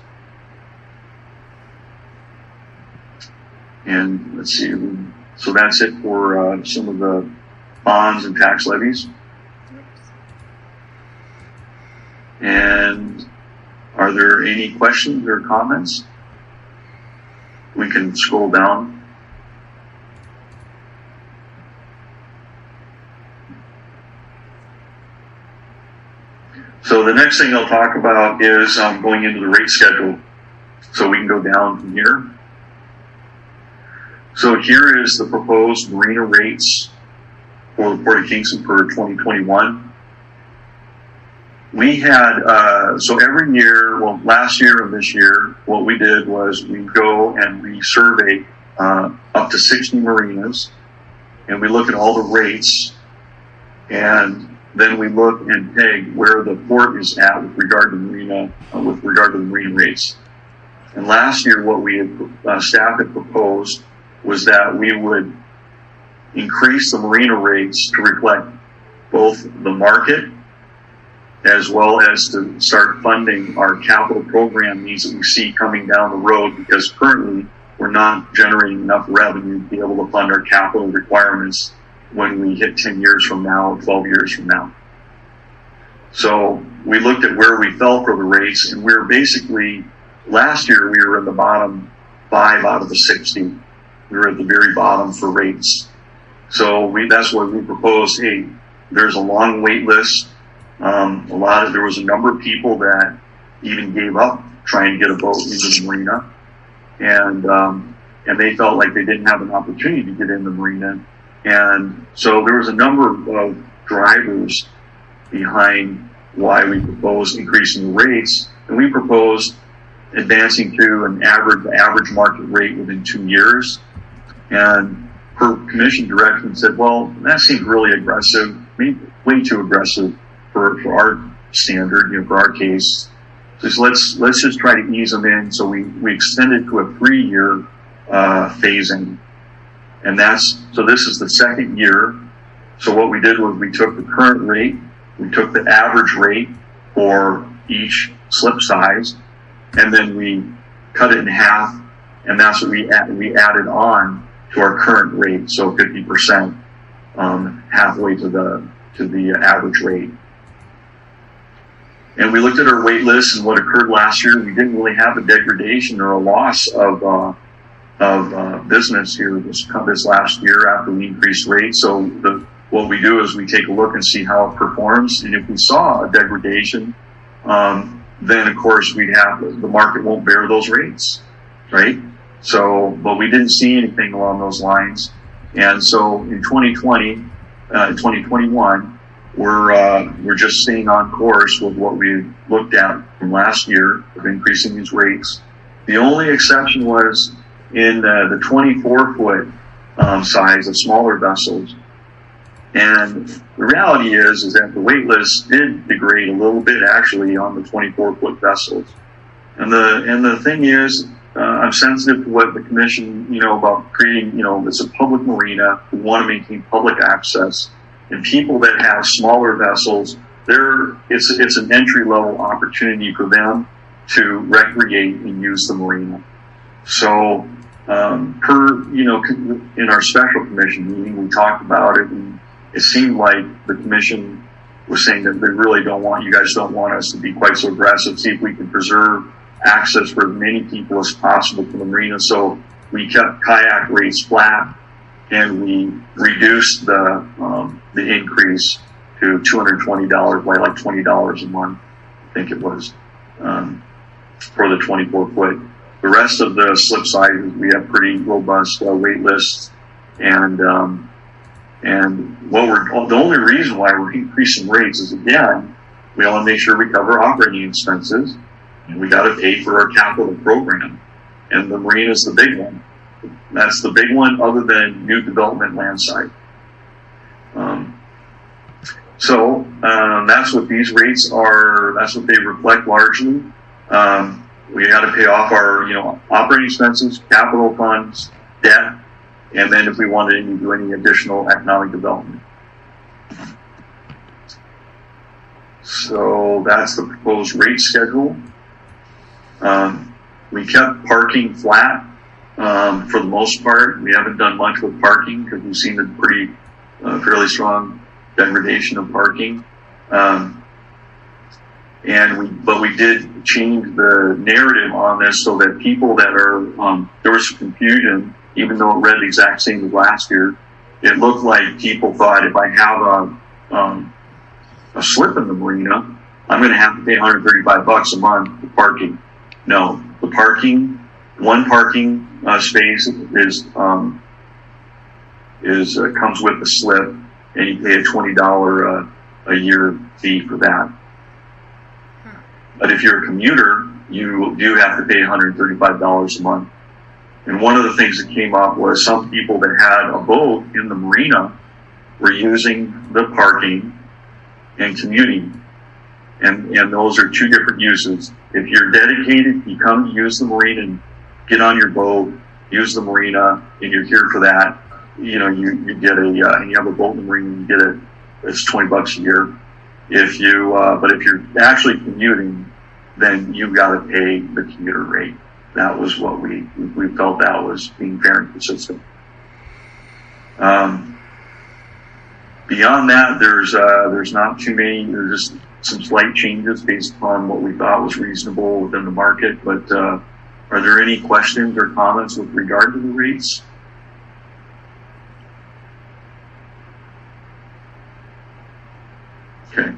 And let's see, so that's it for uh, some of the bonds and tax levies. And are there any questions or comments? We can scroll down. So the next thing I'll talk about is um, going into the rate schedule. So we can go down from here. So here is the proposed marina rates for the Port of Kingston for twenty twenty-one. We had, uh, so every year, well, last year and this year, what we did was we go and we survey uh, up to sixty marinas, and we look at all the rates, and then we look and peg where the port is at with regard to marina, uh, with regard to the marine rates. And last year, what we had, uh, staff had proposed was that we would increase the marina rates to reflect both the market as well as to start funding our capital program needs that we see coming down the road, because currently we're not generating enough revenue to be able to fund our capital requirements when we hit ten years from now, twelve years from now. So we looked at where we fell for the rates, and we were basically, last year we were in the bottom five out of the sixty. We were at the very bottom for rates. So we, that's what we proposed. Hey, there's a long wait list. Um, a lot of, there was a number of people that even gave up trying to get a boat into the marina. And, um, and they felt like they didn't have an opportunity to get in the marina. And so there was a number of drivers behind why we proposed increasing the rates. And we proposed advancing to an average, average market rate within two years. And her commission direction said, well, that seems really aggressive, maybe way too aggressive for, for our standard, you know, for our case. So let's, let's just try to ease them in. So we, we extended to a three year, uh, phasing. And that's, so this is the second year. So what we did was we took the current rate, we took the average rate for each slip size, and then we cut it in half, and that's what we add, we added on to our current rate, so fifty percent, um, halfway to the to the average rate. And we looked at our wait list and what occurred last year. We didn't really have a degradation or a loss of uh, of uh, business here this this last year after we increased rates. So the, what we do is we take a look and see how it performs, and if we saw a degradation, um, then of course we have the market won't bear those rates, right? So, but we didn't see anything along those lines. And so in twenty twenty, uh, twenty twenty-one, we're, uh, we're just staying on course with what we looked at from last year of increasing these rates. The only exception was in uh, the twenty-four foot um, size of smaller vessels. And the reality is, is that the wait list did degrade a little bit actually on the twenty-four foot vessels. And the, and the thing is, uh, I'm sensitive to what the commission, you know, about creating, you know, it's a public marina. We want to maintain public access, and people that have smaller vessels, they're, it's, it's an entry level opportunity for them to recreate and use the marina. So, um, per, you know, in our special commission meeting, we talked about it, and it seemed like the commission was saying that they really don't want, you guys don't want us to be quite so aggressive, see if we can preserve access for as many people as possible to the marina. So we kept kayak rates flat, and we reduced the, um, the increase to two hundred twenty dollars by like twenty dollars a month, I think it was, um, for the twenty-four foot. The rest of the slip sizes, we have pretty robust uh, wait lists, and, um, and what we're, the only reason why we're increasing rates is, again, we want to make sure we cover operating expenses, and we got to pay for our capital program. And the marina is the big one. That's the big one, other than new development land site. Um, so um, that's what these rates are. That's what they reflect largely. Um, we got to pay off our, you know, operating expenses, capital funds, debt, and then if we wanted to do any additional economic development. So that's the proposed rate schedule. Um, we kept parking flat um, for the most part. We haven't done much with parking because we've seen a pretty uh, fairly strong degradation of parking. Um, and we, but we did change the narrative on this so that people that are, um, there was some confusion, even though it read the exact same as last year. It looked like people thought if I have a, um, a slip in the marina, I'm going to have to pay one hundred thirty-five bucks a month for parking. No, the parking, one parking uh, space is, um, is, uh, comes with the slip, and you pay a twenty dollars uh, a year fee for that. But if you're a commuter, you do have to pay one hundred thirty-five dollars a month. And one of the things that came up was some people that had a boat in the marina were using the parking and commuting. And, and those are two different uses. If you're dedicated, you come to use the marina and get on your boat, use the marina, and you're here for that. You know, you, you get a, uh, and you have a boat in the marina, you get it, it's twenty bucks a year. If you, uh, but if you're actually commuting, then you've got to pay the commuter rate. That was what we, we felt that was being fair and consistent. Um, beyond that, there's, uh, there's not too many, there's just some slight changes based upon what we thought was reasonable within the market. But, uh, are there any questions or comments with regard to the rates? Okay.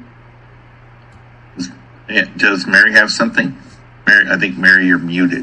Does Mary have something? Mary, I think Mary, you're muted.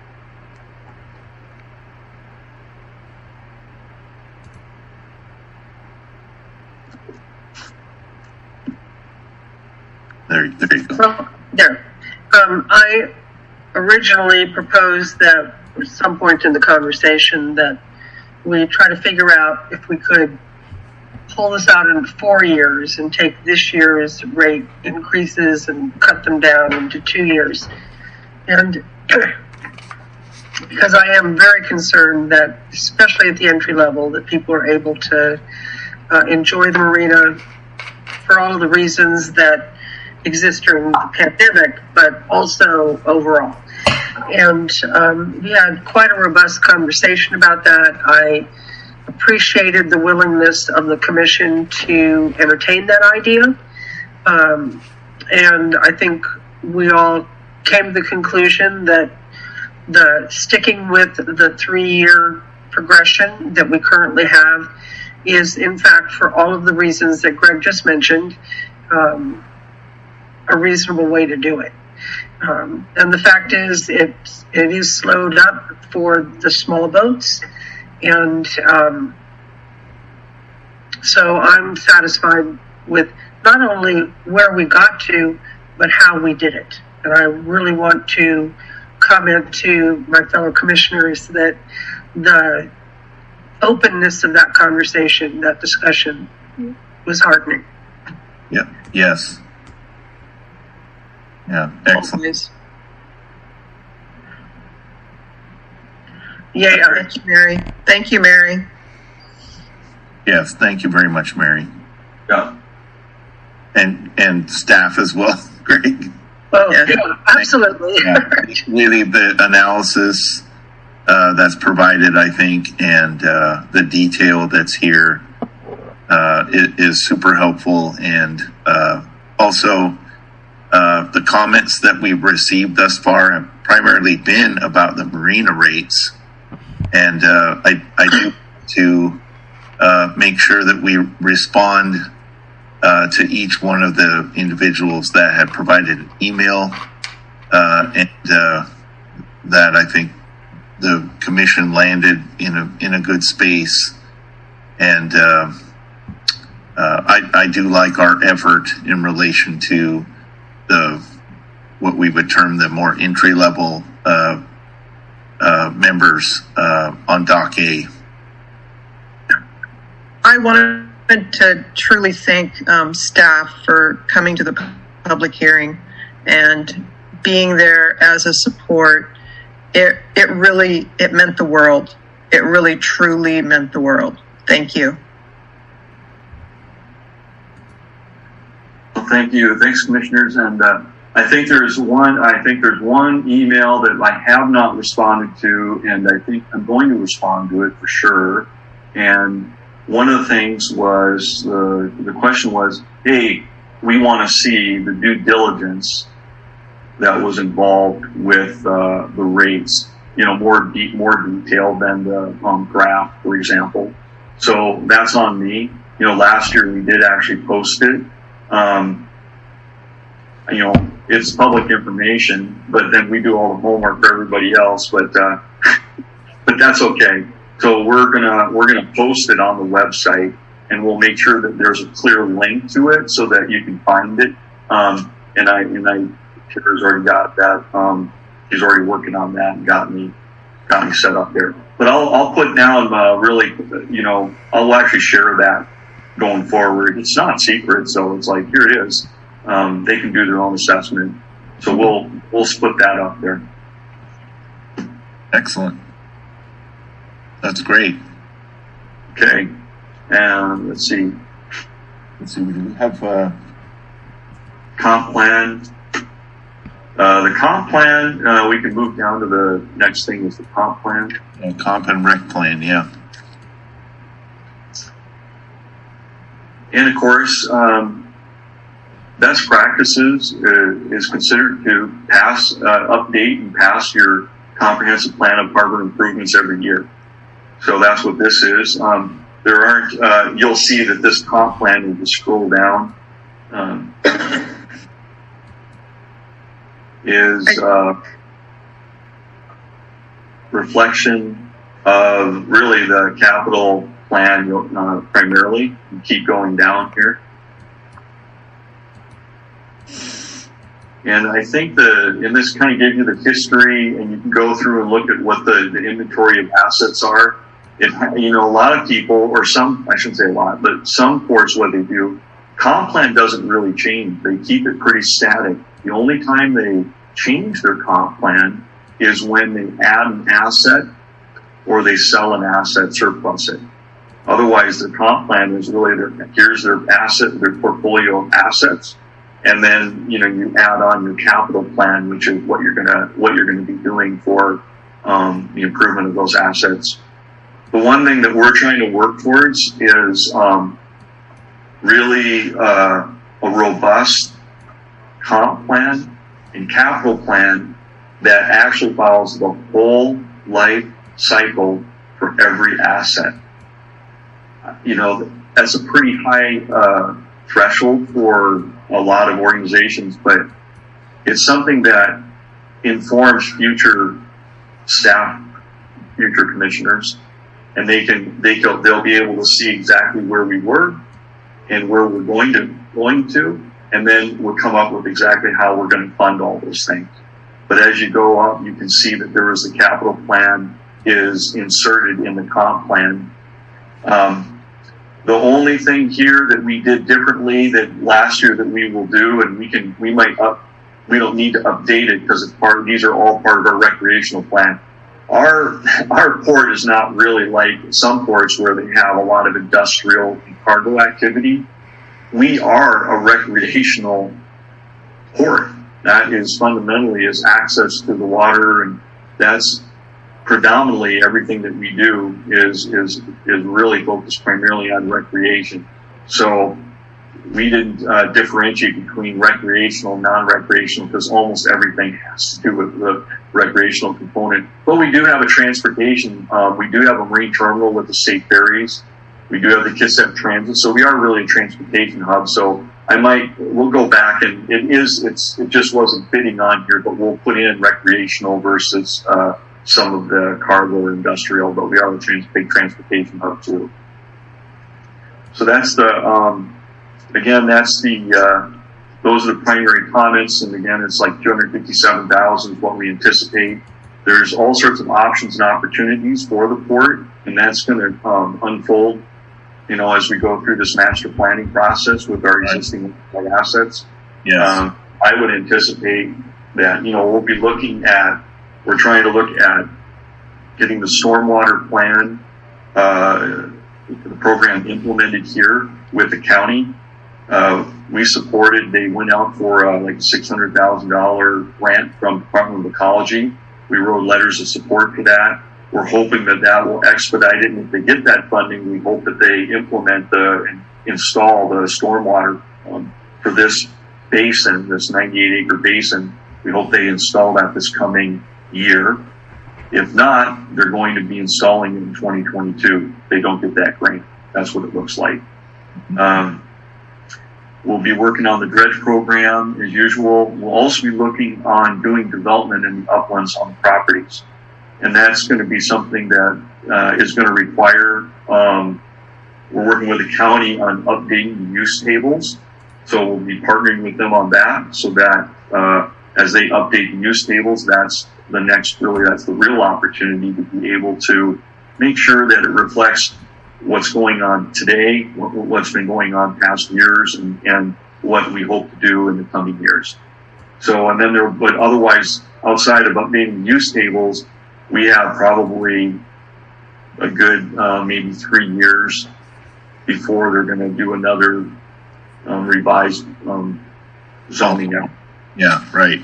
There, there you go. Well, there. Um, I originally proposed that at some point in the conversation that we try to figure out if we could pull this out in four years and take this year's rate increases and cut them down into two years. And because I am very concerned that, especially at the entry level, that people are able to uh, enjoy the marina for all of the reasons that exist during the pandemic, but also overall. And um, we had quite a robust conversation about that. I appreciated the willingness of the commission to entertain that idea. Um, and I think we all came to the conclusion that the sticking with the three-year progression that we currently have is, in fact, for all of the reasons that Greg just mentioned, um, a reasonable way to do it. Um, and the fact is, it it is slowed up for the small boats, and um, so I'm satisfied with not only where we got to, but how we did it. And I really want to comment to my fellow commissioners that the openness of that conversation, that discussion, was heartening. Yeah. Yes. Yeah. Excellent. Always. Yeah. Thank you, Mary. Thank you, Mary. Yes. Thank you very much, Mary. Yeah. And, and staff as well. Greg. Oh, Yeah. yeah, absolutely. Yeah. Really, the analysis uh, that's provided, I think, and uh, the detail that's here uh, is, is super helpful. And uh, also, uh, the comments that we've received thus far have primarily been about the marina rates. And uh, I, I do to uh, make sure that we respond uh, to each one of the individuals that have provided an email, uh, and uh, that I think the commission landed in a in a good space. And uh, uh, I, I do like our effort in relation to the what we would term the more entry level uh, uh, members uh, on Dock A. I wanted to truly thank um, staff for coming to the pu- public hearing and being there as a support. It it really it meant the world. It really truly meant the world. Thank you. Well, thank you. Thanks, commissioners. And uh, I think there's one. I think there's one email that I have not responded to, and I think I'm going to respond to it for sure. And one of the things was the the question was, hey, we want to see the due diligence that was involved with uh, the rates. You know, more deep, more detailed than the um, graph, for example. So that's on me. You know, last year we did actually post it. Um, you know, it's public information, but then we do all the homework for everybody else. But uh, but that's okay. So we're gonna we're gonna post it on the website, and we'll make sure that there's a clear link to it so that you can find it. Um, and I and I, Kira's already got that. Um, he's already working on that and got me got me set up there. But I'll I'll put down uh, really, you know, I'll actually share that going forward. It's not secret, so it's like here it is. Um, they can do their own assessment. So we'll we'll split that up there. Excellent. That's great. Okay. And let's see. Let's see. We have uh, comp plan. Uh, the comp plan, uh, we can move down to the next thing is the comp plan. a comp and rec plan. Yeah. And of course, um, best practices uh, is considered to pass, uh, update and pass your comprehensive plan of harbor improvements every year. So that's what this is. Um, there aren't, uh, you'll see that this comp plan, if you scroll down, um, is uh, reflection of really the capital plan uh, primarily. You keep going down here. And I think the, and this kind of gives you the history, and you can go through and look at what the, the inventory of assets are. It, you know, a lot of people, or some, I shouldn't say a lot, but some ports, what they do, comp plan doesn't really change. They keep it pretty static. The only time they change their comp plan is when they add an asset or they sell an asset, surplus it. Otherwise, their comp plan is really their, here's their asset, their portfolio of assets. And then, you know, you add on your capital plan, which is what you're gonna, what you're gonna be doing for, um, the improvement of those assets. The one thing that we're trying to work towards is, um, really, uh, a robust comp plan and capital plan that actually follows the whole life cycle for every asset. You know, that's a pretty high, uh, threshold for a lot of organizations, but it's something that informs future staff, future commissioners, and they can they can they'll be able to see exactly where we were and where we're going to going to, and then we'll come up with exactly how we're going to fund all those things. But as you go up, you can see that there is a capital plan is inserted in the comp plan. Um, the only thing here that we did differently that last year that we will do, and we can we might up we don't need to update it because it's part of, these are all part of our recreational plan. Our our port is not really like some ports where they have a lot of industrial and cargo activity. We are a recreational port. That is fundamentally is access to the water, and that's predominantly everything that we do is is is really focused primarily on recreation. So we didn't uh, differentiate between recreational and non-recreational because almost everything has to do with the recreational component. But we do have a transportation. Um, we do have a marine terminal with the safe ferries. We do have the Kitsap Transit. So we are really a transportation hub. So I might, we'll go back and it is, it's, it just wasn't fitting on here, but we'll put in recreational versus uh, some of the cargo or industrial, but we are a trans- big transportation hub too. So that's the, um, Again, that's the, uh, those are the primary comments. And again, it's like two hundred fifty-seven thousand is what we anticipate. There's all sorts of options and opportunities for the port, and that's going to um, unfold, you know, as we go through this master planning process with our existing assets. Yes. Um, I would anticipate that, you know, we'll be looking at, we're trying to look at getting the stormwater plan, uh, the program implemented here with the county. Uh, we supported, they went out for uh, like a six hundred thousand dollars grant from Department of Ecology. We wrote letters of support for that. We're hoping that that will expedite it. And if they get that funding, we hope that they implement the, and install the stormwater um, for this basin, this ninety-eight acre basin. We hope they install that this coming year. If not, they're going to be installing it in twenty twenty-two. They don't get that grant. That's what it looks like. Um, We'll be working on the dredge program as usual. We'll also be looking on doing development in the uplands on the properties. And that's going to be something that uh, is going to require, um, we're working with the county on updating the use tables. So we'll be partnering with them on that so that uh, as they update the use tables, that's the next, really, that's the real opportunity to be able to make sure that it reflects what's going on today, what's been going on past years, and, and what we hope to do in the coming years. So, and then there, but otherwise, outside of updating use tables, we have probably a good, uh, maybe three years before they're going to do another um, revised um, zoning out. Yeah, right.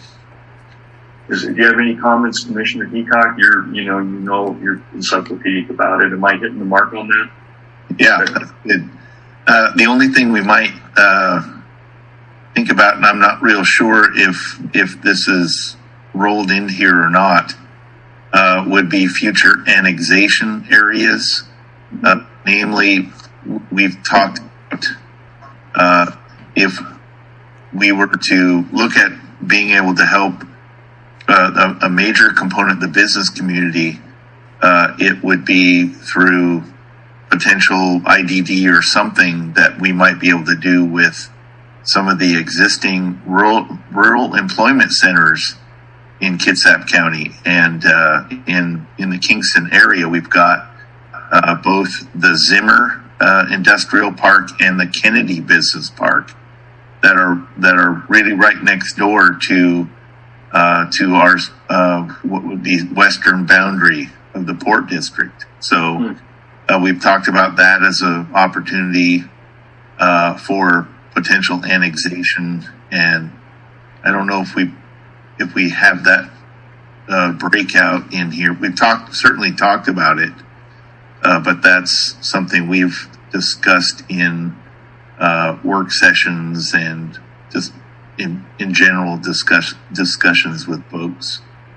Is, do you have any comments, Commissioner Heacock? You're, you know, you know, you're encyclopedic about it. Am I hitting the mark on that? Yeah, that's good. Uh, the only thing we might uh, think about, and I'm not real sure if if this is rolled in here or not, uh, would be future annexation areas. Uh, namely, we've talked about uh, if we were to look at being able to help Uh, a, a major component of the business community, uh, it would be through potential I D D or something that we might be able to do with some of the existing rural rural employment centers in Kitsap County. And uh, in in the Kingston area, we've got uh, both the Zimmer uh, Industrial Park and the Kennedy Business Park that are that are really right next door to Uh, to our, uh, what would be western boundary of the Port District. So, uh, we've talked about that as an opportunity, uh, for potential annexation. And I don't know if we, if we have that, uh, breakout in here. We've talked, certainly talked about it, uh, but that's something we've discussed in, uh, work sessions and just, in in general discuss discussions with folks.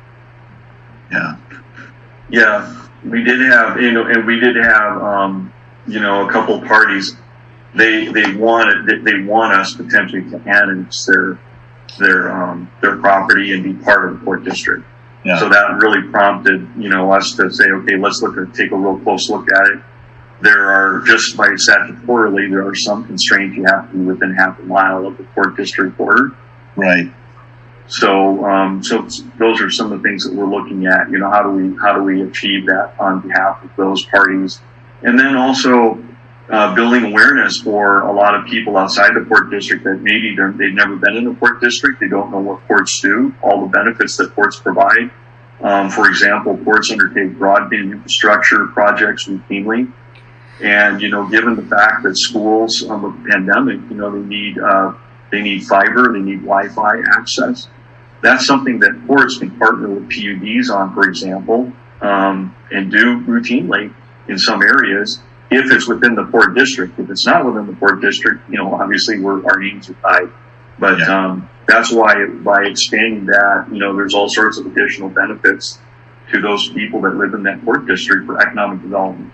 Yeah. Yeah, we did have, you know, and we did have, um, you know, a couple parties. They they wanted they want us potentially to annex their their um, their property and be part of the port district. Yeah. So that really prompted, you know, us to say, okay, let's look at take a real close look at it. There are, just by statutorily, there are some constraints. You have to be within half a mile of the port district border. Right. So, um, so those are some of the things that we're looking at. You know, how do we how do we achieve that on behalf of those parties, and then also uh, building awareness for a lot of people outside the port district that maybe they're, they've never been in the port district. They don't know what ports do, all the benefits that ports provide. Um, for example, ports undertake broadband infrastructure projects routinely, and you know, given the fact that schools um, with the pandemic, you know, they need uh, they need fiber, they need Wi-Fi access. That's something that ports can partner with P U Ds on, for example, um, and do routinely in some areas if it's within the port district. If it's not within the port district, you know, obviously we're, our hands are tied. But Yeah. um, that's why by expanding that, you know, there's all sorts of additional benefits to those people that live in that port district for economic development.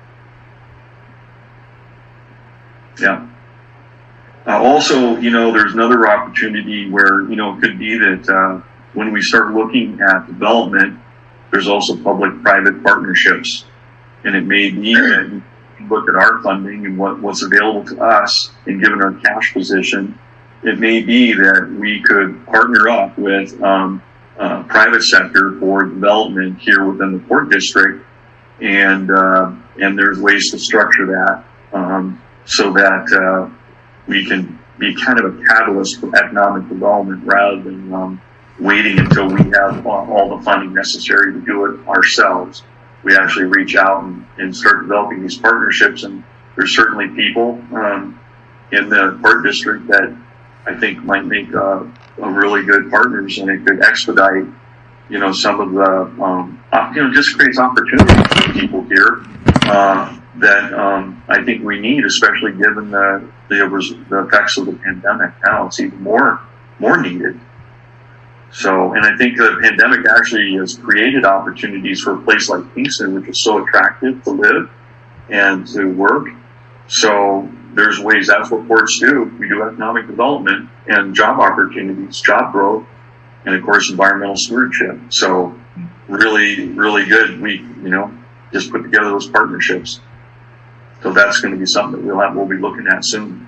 Yeah. Uh, also, you know, there's another opportunity where, you know, it could be that uh, when we start looking at development, there's also public-private partnerships. And it may be that you look at our funding and what, what's available to us, and given our cash position, it may be that we could partner up with um, uh, private sector for development here within the port district. And, uh, and there's ways to structure that um, so that uh, we can be kind of a catalyst for economic development rather than um, waiting until we have all, all the funding necessary to do it ourselves. We actually reach out and, and start developing these partnerships, and there's certainly people um, in the port district that I think might make uh, a really good partners, and it could expedite, you know, some of the, um, uh, you know, just creates opportunities for people here uh, that um, I think we need, especially given the, the the effects of the pandemic. Now it's even more more needed. So, and I think the pandemic actually has created opportunities for a place like Kingston, which is so attractive to live and to work. So there's ways, that's what ports do. We do economic development and job opportunities, job growth, and of course, environmental stewardship. So really, really good. We, you know, just put together those partnerships. So that's going to be something that we'll have, we'll be looking at soon.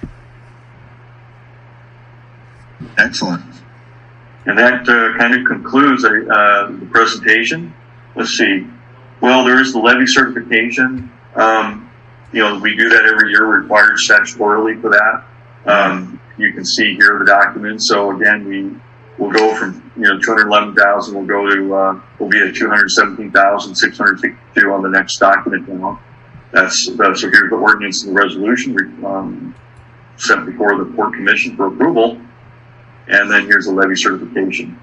Excellent. And that uh, kind of concludes uh, the presentation. Let's see. Well, there is the levy certification. Um, you know, we do that every year. We're required statutorily for that. Um, you can see here the document. So again, we will go from, you know, two hundred eleven thousand. We'll go to, uh, we'll be at two hundred seventeen thousand six hundred sixty-two on the next document now. That's, that's, so here's the ordinance and the resolution um, sent before the Port Commission for approval. And then here's the levy certification.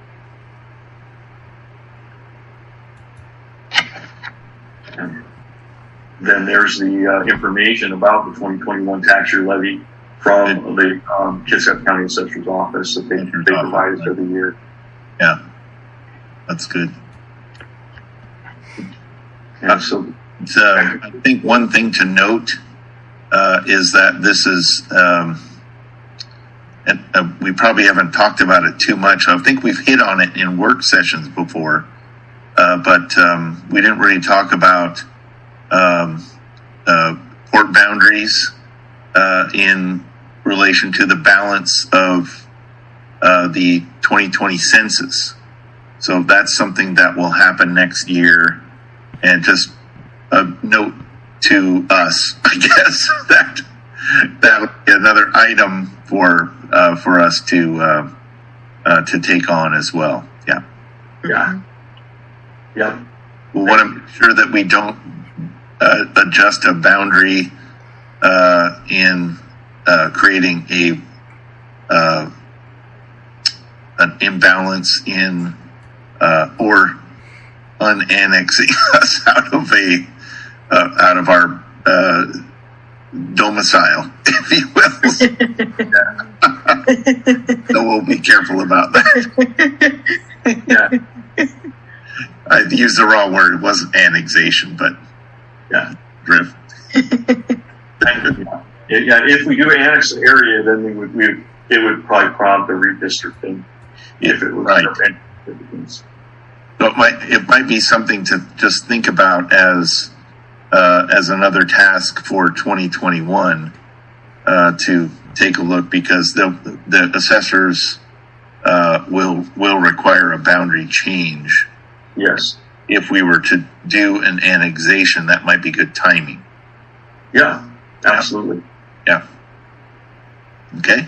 And then there's the uh, information about the twenty twenty-one tax year levy from the um, Kitsap County Assessor's Office that they, they provide us every year. Yeah, that's good. And so, So I think one thing to note uh, is that this is, um, and uh, we probably haven't talked about it too much. I think we've hit on it in work sessions before, uh, but um, we didn't really talk about um, uh, port boundaries uh, in relation to the balance of uh, the twenty twenty census. So that's something that will happen next year. And just a note to us, I guess, that that'll be another item for uh, for us to uh, uh, to take on as well. Yeah, yeah, yeah. We want to make sure that we don't uh, adjust a boundary uh, in uh, creating a uh, an imbalance in uh, or unannexing us out of a uh, out of our uh, domicile, if you will. So we'll be careful about that. Yeah. I used the wrong word. It wasn't annexation, but Yeah. drift. Yeah, if we do annex an area, then we would, we would it would probably prompt a redistricting if it was Right. right. So it might, it might be something to just think about as, uh, as another task for twenty twenty-one, uh, to take a look, because the, the assessors, uh, will, will require a boundary change. Yes. If we were to do an annexation, that might be good timing. Yeah, absolutely. Yeah. Okay.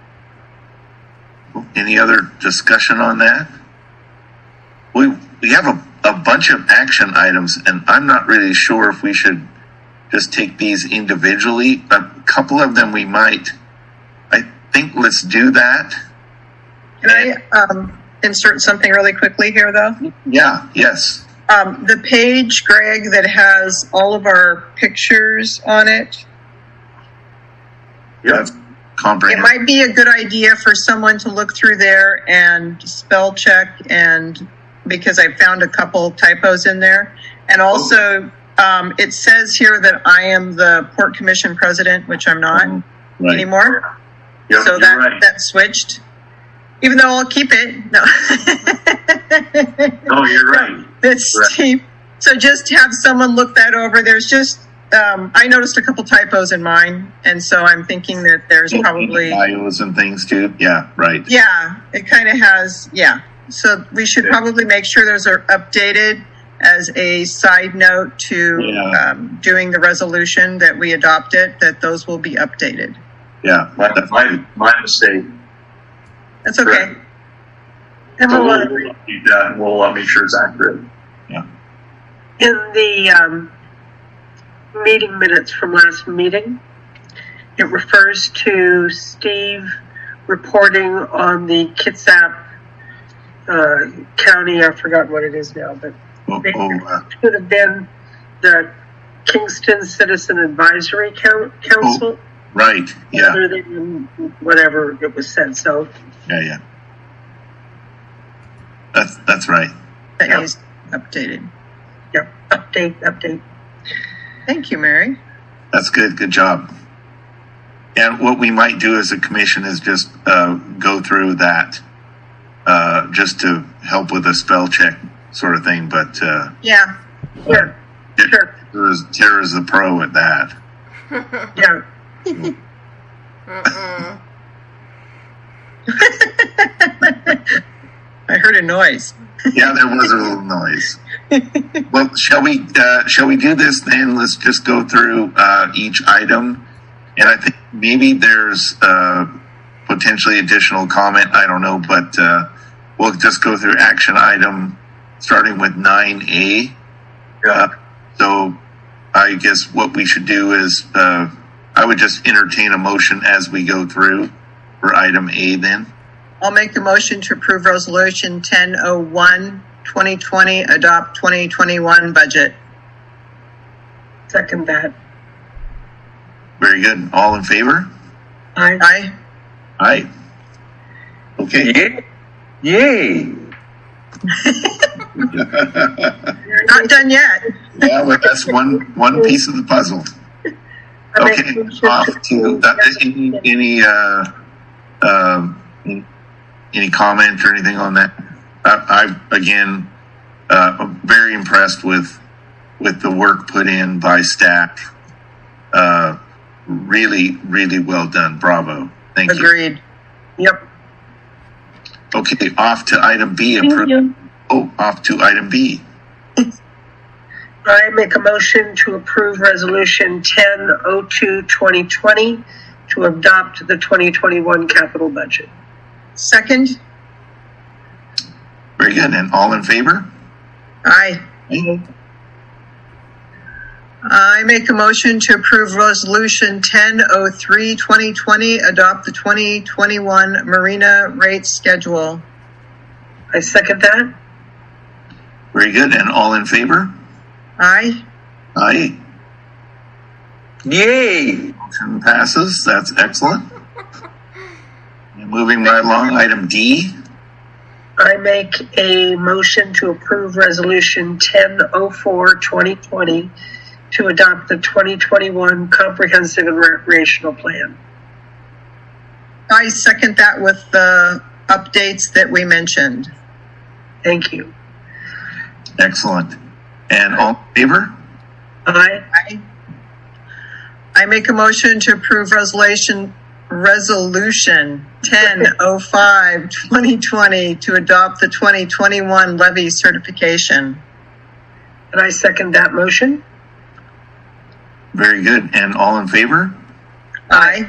Any other discussion on that? We we have a, a bunch of action items, and I'm not really sure if we should just take these individually. A couple of them we might. I think let's do that. Can I um, insert something really quickly here, though? Yeah. Yes. Um, the page, Greg, that has all of our pictures on it, Yeah. That's it comprehensive. might be a good idea for someone to look through there and spell check, and because I found a couple typos in there. And also, um, it says here that I am the Port Commission president, which I'm not Right. anymore. Yep, so you're that right. that switched. Even though I'll keep it. No. No, you're right. That's Correct. Steve. So just have someone look that over. There's just, um, I noticed a couple typos in mine. And so I'm thinking that there's probably, bios and things too. Yeah. Right. yeah, it kind of has, yeah. So we should probably make sure those are updated as a side note to Yeah. um, doing the resolution that we adopted, that those will be updated. Yeah. My, That's my, my mistake. That's okay. Correct. And So we'll, we'll keep that and we'll uh, make sure it's accurate. in the um, meeting minutes from last meeting, it refers to Steve reporting on the Kitsap uh, County. I forgot what it is now, but Oh, it oh, uh, should have been the Kingston Citizen Advisory Coun- Council, right. Yeah. rather than whatever it was said. So Yeah. Yeah. That's that's right. That Yeah. is updated. yeah, update, update. Thank you, Mary. That's good. Good job. And what we might do as a commission is just uh, go through that, uh, just to help with a spell check sort of thing. But uh, Yeah. Sure, sure. Tara's, Tara's the pro at that. Yeah. Mm-mm. I heard a noise. Yeah, there was a little noise. Well, shall we uh, shall we do this then? Let's just go through uh, each item, and I think maybe there's uh, potentially additional comment. I don't know, but uh, we'll just go through action item starting with nine A. Uh, so I guess what we should do is uh, I would just entertain a motion as we go through for item A then. I'll make a motion to approve resolution ten oh one, twenty twenty, adopt twenty twenty-one budget. Second that. Very good. All in favor? I Aye. Aye. Okay. Yay! Not done yet. Yeah, but that's one one piece of the puzzle. I make Okay, a motion off to approve that. Any any uh, um, any comment or anything on that? I, I again, uh, I'm very impressed with with the work put in by staff. Uh, really, really well done. Bravo. Thank you. Agreed. Yep. Okay, off to item B. Thank Appro- you. oh, off to item B. I make a motion to approve resolution ten oh two, twenty twenty to adopt the twenty twenty-one capital budget. Second? Very good. And all in favor? Aye. I make a motion to approve resolution ten oh three, twenty twenty, adopt the twenty twenty-one marina rate schedule. I second that. Very good. And all in favor? Aye. Aye. Yay! Motion passes. That's excellent. And moving right along, item D. I make a motion to approve resolution ten oh four, twenty twenty to adopt the twenty twenty-one comprehensive and recreational plan. I second that with the updates that we mentioned. Thank you. Excellent. And all in favor? Aye. I, I make a motion to approve resolution resolution ten oh five twenty twenty to adopt the twenty twenty-one levy certification. And I second that motion. Very good. And all in favor? Aye.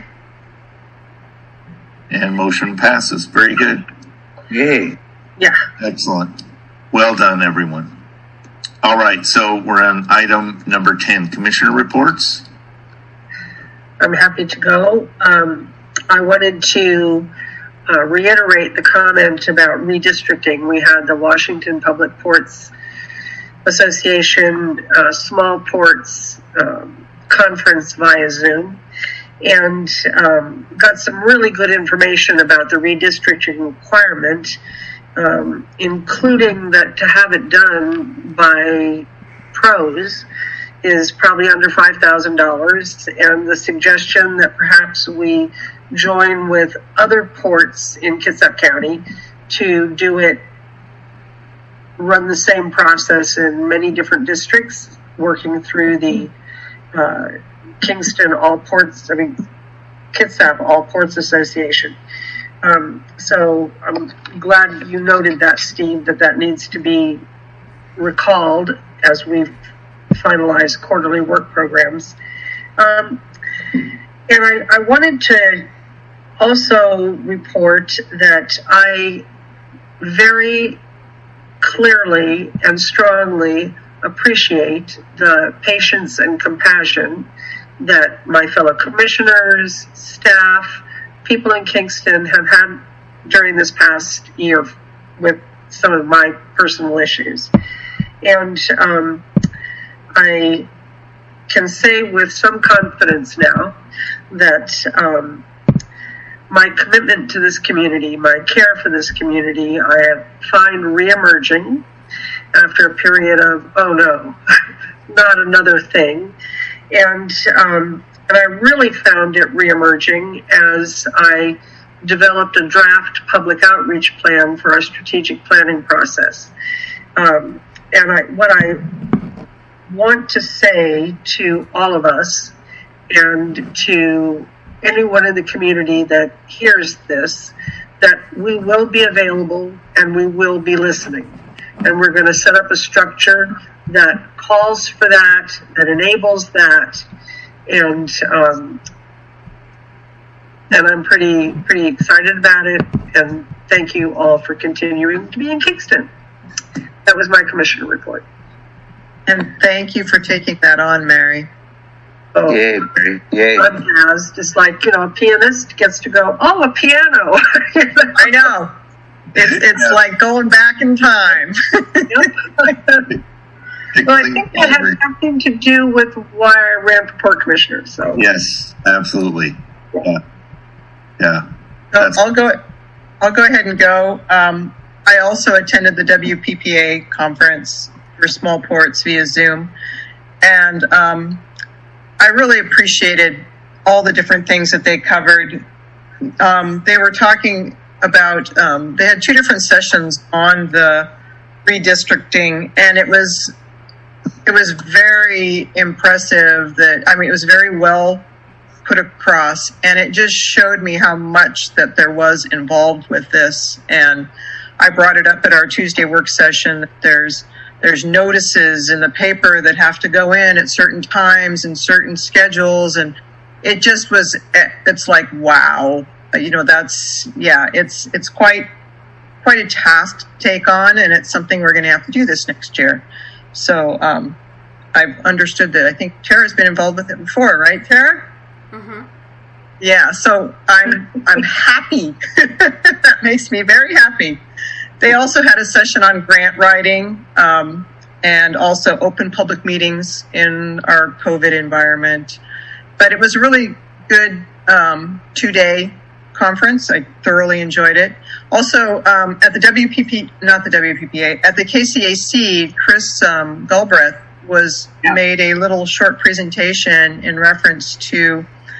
And motion passes. Very good. Yay. Yeah. Excellent. Well done, everyone. All right, so we're on item number ten, Commissioner reports. I'm happy to go. Um, I wanted to uh, reiterate the comment about redistricting. We had the Washington Public Ports Association uh, Small Ports um, Conference via Zoom, and um, got some really good information about the redistricting requirement, um, including that to have it done by pros is probably under five thousand dollars, and the suggestion that perhaps we join with other ports in Kitsap County to do it, run the same process in many different districts, working through the uh, Kingston All Ports, I mean, Kitsap All Ports Association. Um, so I'm glad you noted that, Steve, that that needs to be recalled as we finalize quarterly work programs. Um, and I, I wanted to also report that I very clearly and strongly appreciate the patience and compassion that my fellow commissioners, staff, people in Kingston have had during this past year with some of my personal issues. And um, I can say with some confidence now that um, my commitment to this community, my care for this community, I have find reemerging after a period of, oh no, not another thing. And, um, and I really found it reemerging as I developed a draft public outreach plan for our strategic planning process. Um, and I, what I want to say to all of us and to anyone in the community that hears this, that we will be available and we will be listening. And we're going to set up a structure that calls for that, that enables that. And, um, and I'm pretty, pretty excited about it. And thank you all for continuing to be in Kingston. That was my commissioner report. And thank you for taking that on, Mary. Oh, Yay, Mary. Yay. I'm jazzed. It's like, you know, a pianist gets to go, oh, a piano. I know. It's, it's Yeah. like going back in time. Well, I think that has something to do with why I ran for port commissioner. So Yes, absolutely. Yeah. Yeah. So That's- I'll go. I'll go ahead and go. Um, I also attended the W P P A conference for small ports via Zoom, and um, I really appreciated all the different things that they covered. Um, they were talking about. Um, they had two different sessions on the redistricting, and it was it was very impressive. That I mean, it was very well put across, and it just showed me how much that there was involved with this. And I brought it up at our Tuesday work session. There's there's notices in the paper that have to go in at certain times and certain schedules, and it just was, it's like, wow, you know, that's, yeah, it's it's quite quite a task to take on, and it's something we're going to have to do this next year. So um, I've understood that. I think Tara's been involved with it before, right, Tara? Mm-hmm. Yeah, so I'm I'm happy. That makes me very happy. They also had a session on grant writing, um, and also open public meetings in our COVID environment. But it was a really good um, two-day conference. I thoroughly enjoyed it. Also, um, at the W P P, not the W P P A, at the K C A C, Chris um, Galbraith was Yeah. made a little short presentation in reference to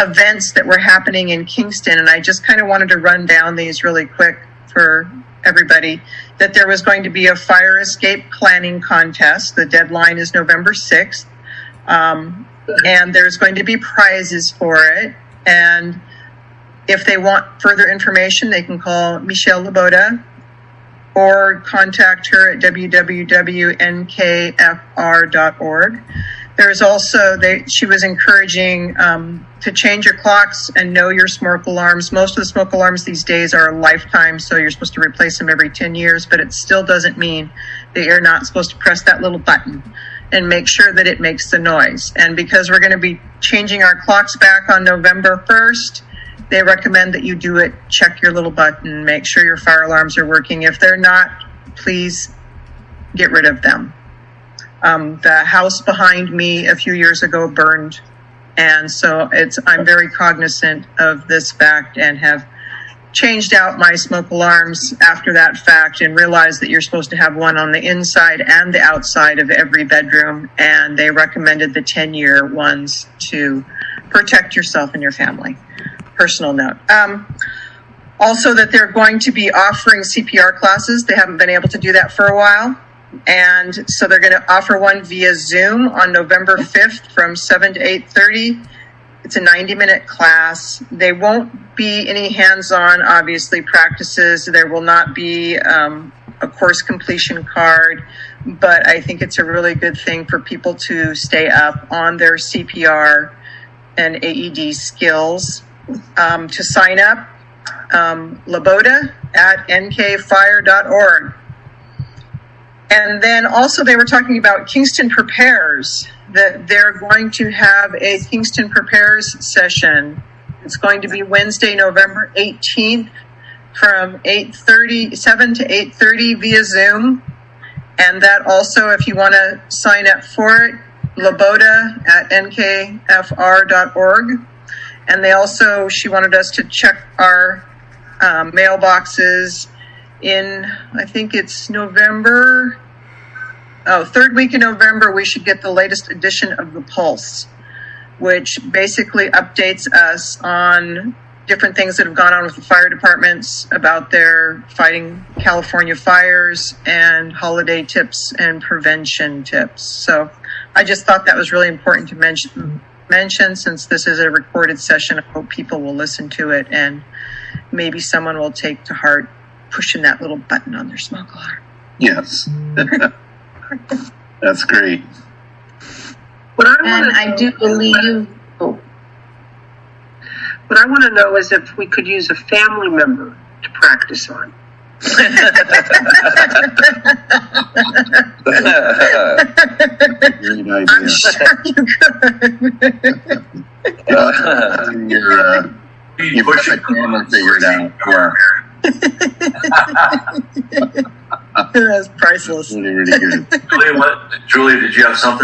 events that were happening in Kingston, and I just kind of wanted to run down these really quick for everybody. That there was going to be a fire escape planning contest. The deadline is November sixth. Um, and there's going to be prizes for it. And if they want further information, they can call Michelle Laboda or contact her at w w w dot n k f r dot org. There's also, they, she was encouraging um, to change your clocks and know your smoke alarms. Most of the smoke alarms these days are a lifetime, so you're supposed to replace them every ten years, but it still doesn't mean that you're not supposed to press that little button and make sure that it makes the noise. And because we're going to be changing our clocks back on November first, they recommend that you do it, check your little button, make sure your fire alarms are working. If they're not, please get rid of them. Um, the house behind me a few years ago burned, and so it's I'm very cognizant of this fact and have changed out my smoke alarms after that fact and realized that you're supposed to have one on the inside and the outside of every bedroom, and they recommended the ten-year ones to protect yourself and your family. Personal note. Um, also that they're going to be offering C P R classes. They haven't been able to do that for a while. And so they're going to offer one via Zoom on November fifth from seven to eight thirty. It's a ninety minute class. They won't be any hands-on, obviously, practices. There will not be um, a course completion card, but I think it's a really good thing for people to stay up on their C P R and A E D skills. Um, to sign up, um, Laboda at n k fire dot org. And then also they were talking about Kingston Prepares, that they're going to have a Kingston Prepares session. It's going to be Wednesday, November eighteenth from eight thirty, seven to eight thirty via Zoom. And that also, if you want to sign up for it, Laboda at n k f r dot org. And they also, she wanted us to check our um, mailboxes in, I think it's November, oh, third week in November, we should get the latest edition of the Pulse, which basically updates us on different things that have gone on with the fire departments about their fighting California fires and holiday tips and prevention tips. So I just thought that was really important to mention, mention since this is a recorded session. I hope people will listen to it and maybe someone will take to heart pushing that little button on their smoke alarm. Yes. That's great. What I And wanna I know- do believe, oh, What I want to know is if we could use a family member to practice on. Great idea. I'm sure you could. Uh, you're, uh, you've got the camera figured out. Yeah. That's priceless. Really, really good. Julia, what? Julia, did you have something?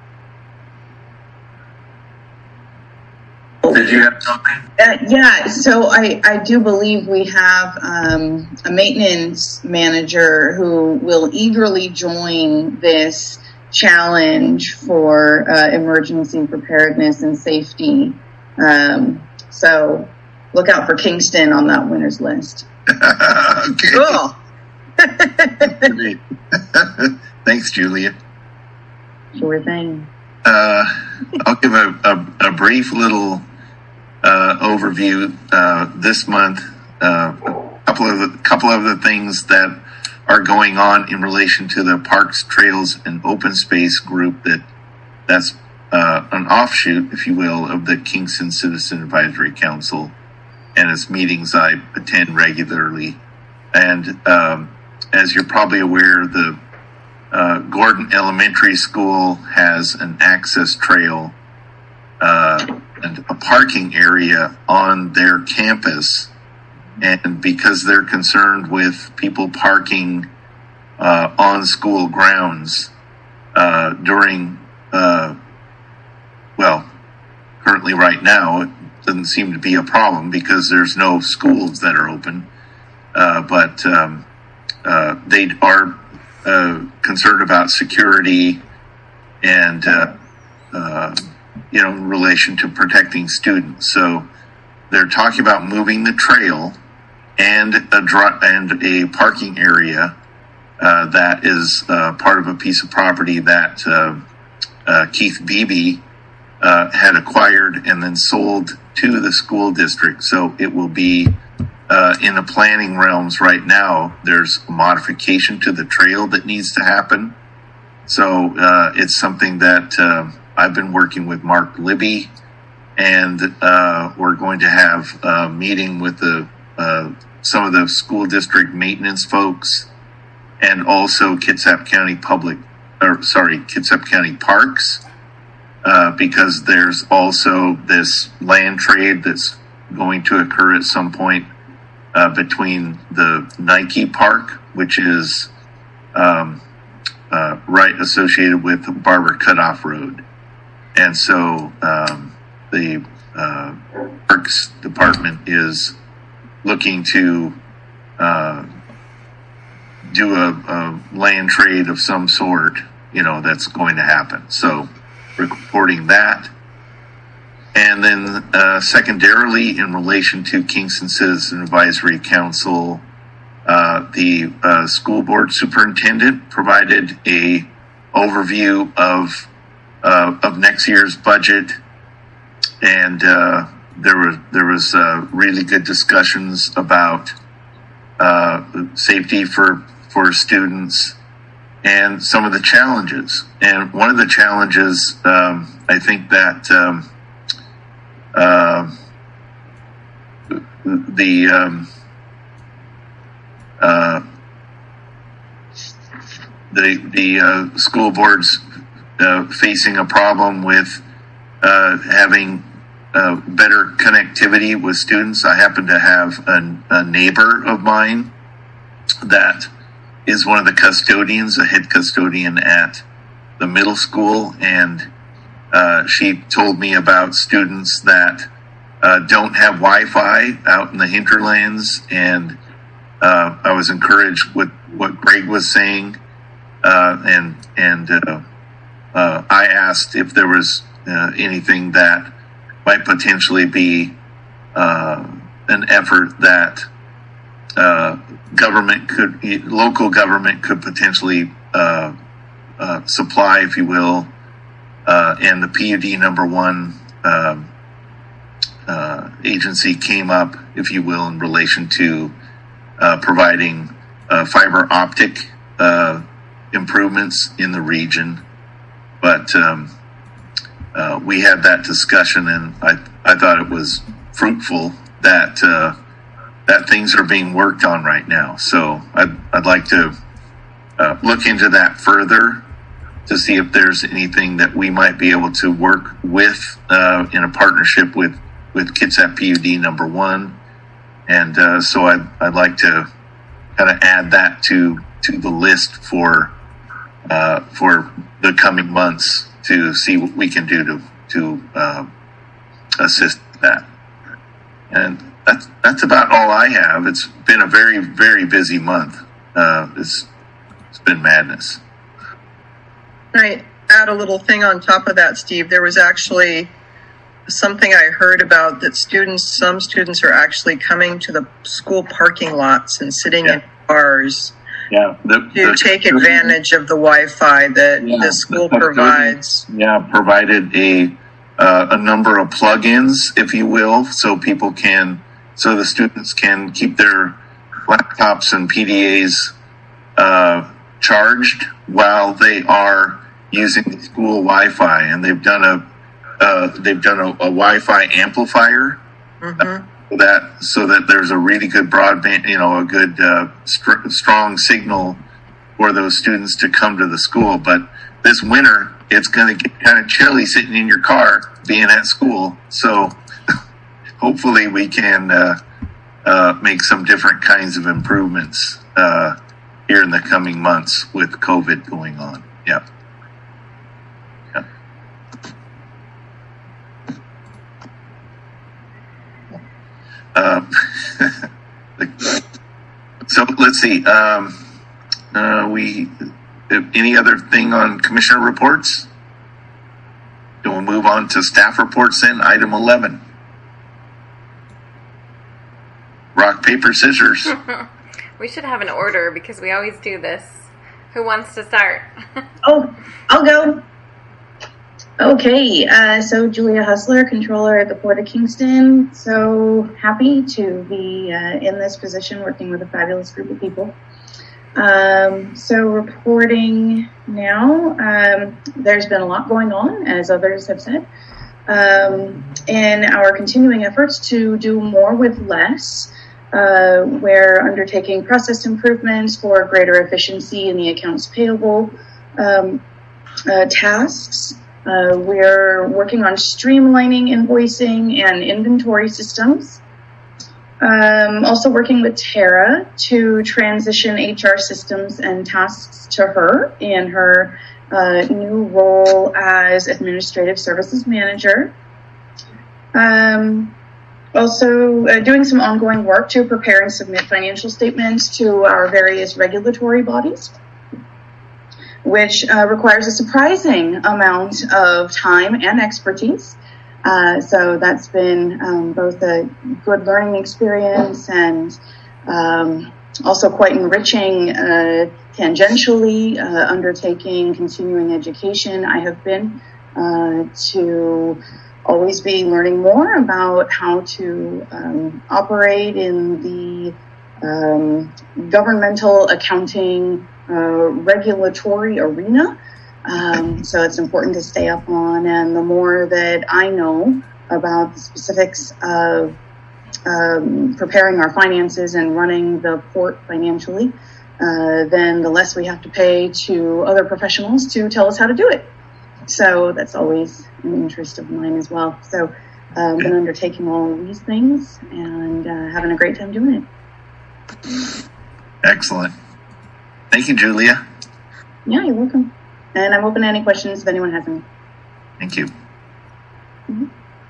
Did you have something? Uh, yeah, so I, I do believe we have um, a maintenance manager who will eagerly join this challenge for uh, emergency preparedness and safety. Um, so look out for Kingston on that winner's list. Okay. Cool. Great. Thanks, Julia. Sure thing. Uh, I'll give a, a, a brief little uh, overview uh, this month. Uh, a couple of the couple of the things that are going on in relation to the Parks, Trails, and Open Space group. That that's uh, an offshoot, if you will, of the Kingston Citizen Advisory Council and its meetings I attend regularly. And um, as you're probably aware, the uh, Gordon Elementary School has an access trail uh, and a parking area on their campus. And because they're concerned with people parking uh, on school grounds uh, during, uh, well, currently right now, it doesn't seem to be a problem because there's no schools that are open. Uh, but um, uh, they are uh, concerned about security and uh, uh, you know, in relation to protecting students. So they're talking about moving the trail and a dri- and a parking area uh, that is uh, part of a piece of property that uh, uh, Keith Beebe uh, had acquired and then sold to the school district. So it will be uh, in the planning realms right now. There's a modification to the trail that needs to happen. So uh, it's something that uh, I've been working with Mark Libby, and uh, we're going to have a meeting with the uh, some of the school district maintenance folks, and also Kitsap County Public, or sorry, Kitsap County Parks, uh, because there's also this land trade that's going to occur at some point uh, between the Nike Park, which is um, uh, right associated with Barber Cutoff Road, and so um, the uh, Parks Department is looking to uh, do a, a land trade of some sort, you know, that's going to happen. So reporting that. And then uh, secondarily, in relation to Kingston Citizen Advisory Council, uh, the uh, school board superintendent provided a overview of uh, of next year's budget, and uh, there was there was uh, really good discussions about uh, safety for for students and some of the challenges. And one of the challenges, um, I think that um, uh, the um, uh, the the uh, school boards uh, facing a problem with uh, having uh, better connectivity with students. I happen to have a, a neighbor of mine that is one of the custodians, a head custodian at the middle school, and uh, she told me about students that uh, don't have Wi-Fi out in the hinterlands, and uh, I was encouraged with what Greg was saying, uh, and and uh, uh, I asked if there was uh, anything that might potentially be uh, an effort that uh, government could, local government could potentially uh, uh, supply, if you will, uh, and the P U D number one um, uh, agency came up, if you will, in relation to uh, providing uh, fiber optic uh, improvements in the region. But um, uh, we had that discussion, and I I thought it was fruitful that uh, that things are being worked on right now. So I'd I'd like to uh, look into that further to see if there's anything that we might be able to work with uh, in a partnership with with Kitsap P U D number one, and uh, so I'd I'd like to kind of add that to to the list for uh, for the coming months to see what we can do to to uh, assist that. And that's that's about all I have. It's been a very very busy month. Uh, it's it's been madness. Can I add a little thing on top of that, Steve? There was actually something I heard about that students, some students are actually coming to the school parking lots and sitting yeah. in cars yeah, the, to the, take advantage of the Wi-Fi that yeah, the school the provides. Yeah, provided a uh, a number of plugins, if you will, so people can, so the students can keep their laptops and P D As uh, charged while they are using the school Wi-Fi, and they've done a uh, they've done a, a Wi-Fi amplifier mm-hmm. uh, so that so that there's a really good broadband, you know, a good uh, st- strong signal for those students to come to the school. But this winter, it's going to get kind of chilly sitting in your car being at school. So hopefully we can uh, uh, make some different kinds of improvements uh, here in the coming months with COVID going on. Yeah. Yeah. Uh, so let's see. Um, uh, we any other thing on commissioner reports? Don't we'll move on to staff reports then, item eleven. Rock, paper, scissors. We should have an order because we always do this. Who wants to start? Oh, I'll go. Okay, uh, so Julia Hustler, controller at the Port of Kingston. So happy to be uh, in this position working with a fabulous group of people. Um, so reporting now, um, there's been a lot going on, as others have said, um, in our continuing efforts to do more with less. Uh, we're undertaking process improvements for greater efficiency in the accounts payable um, uh, tasks. Uh, we're working on streamlining invoicing and inventory systems. Um, also working with Tara to transition H R systems and tasks to her in her uh, new role as Administrative Services Manager. Um, also uh, doing some ongoing work to prepare and submit financial statements to our various regulatory bodies, which uh, requires a surprising amount of time and expertise. Uh, so that's been um, both a good learning experience and um, also quite enriching uh, tangentially, uh, undertaking continuing education. I have been uh, to always be learning more about how to um, operate in the um, governmental accounting uh, regulatory arena. Um, so it's important to stay up on, and the more that I know about the specifics of um, preparing our finances and running the port financially, uh, then the less we have to pay to other professionals to tell us how to do it. So that's always an interest of mine as well. So uh, I've been undertaking all of these things and uh, having a great time doing it. Excellent. Thank you, Julia. Yeah, you're welcome. And I'm open to any questions if anyone has any. Thank you. Mm-hmm.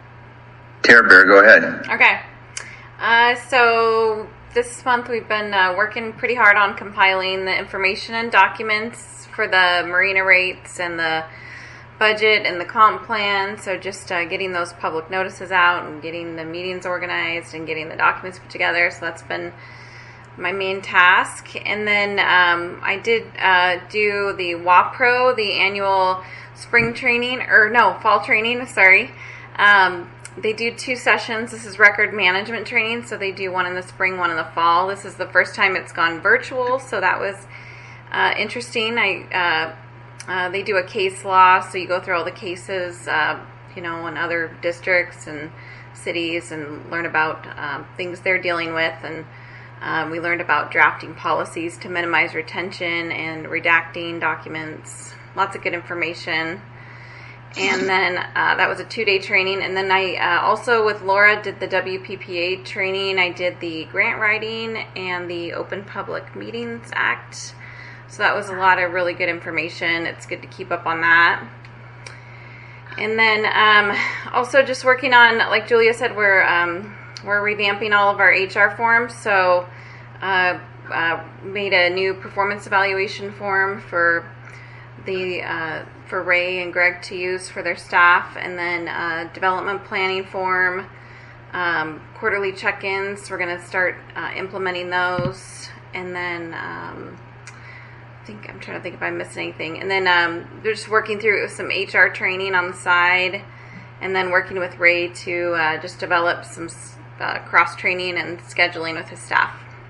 Tara Bear, go ahead. Okay. Uh, so this month we've been uh, working pretty hard on compiling the information and documents for the marina rates and the budget and the comp plan. So just uh, getting those public notices out and getting the meetings organized and getting the documents put together. So that's been my main task. And then um, I did uh, do the WAPRO, the annual spring training, or no, fall training, sorry. Um, they do two sessions. This is record management training, so they do one in the spring, one in the fall. This is the first time it's gone virtual, so that was uh, interesting. I uh, uh, they do a case law, so you go through all the cases, uh, you know, in other districts and cities and learn about um, things they're dealing with. And Um, we learned about drafting policies to minimize retention and redacting documents. Lots of good information. And then uh, that was a two-day training. And then I uh, also, with Laura, did the W P P A training. I did the grant writing and the Open Public Meetings Act. So that was a lot of really good information. It's good to keep up on that. And then um, also just working on, like Julia said, we're... Um, We're revamping all of our H R forms, so uh, uh, made a new performance evaluation form for the uh, for Ray and Greg to use for their staff, and then uh, development planning form, um, quarterly check-ins. We're going to start uh, implementing those, and then um, I think I'm trying to think if I missed anything. And then um, they're just working through some H R training on the side, and then working with Ray to uh, just develop some Uh, cross-training and scheduling with his staff.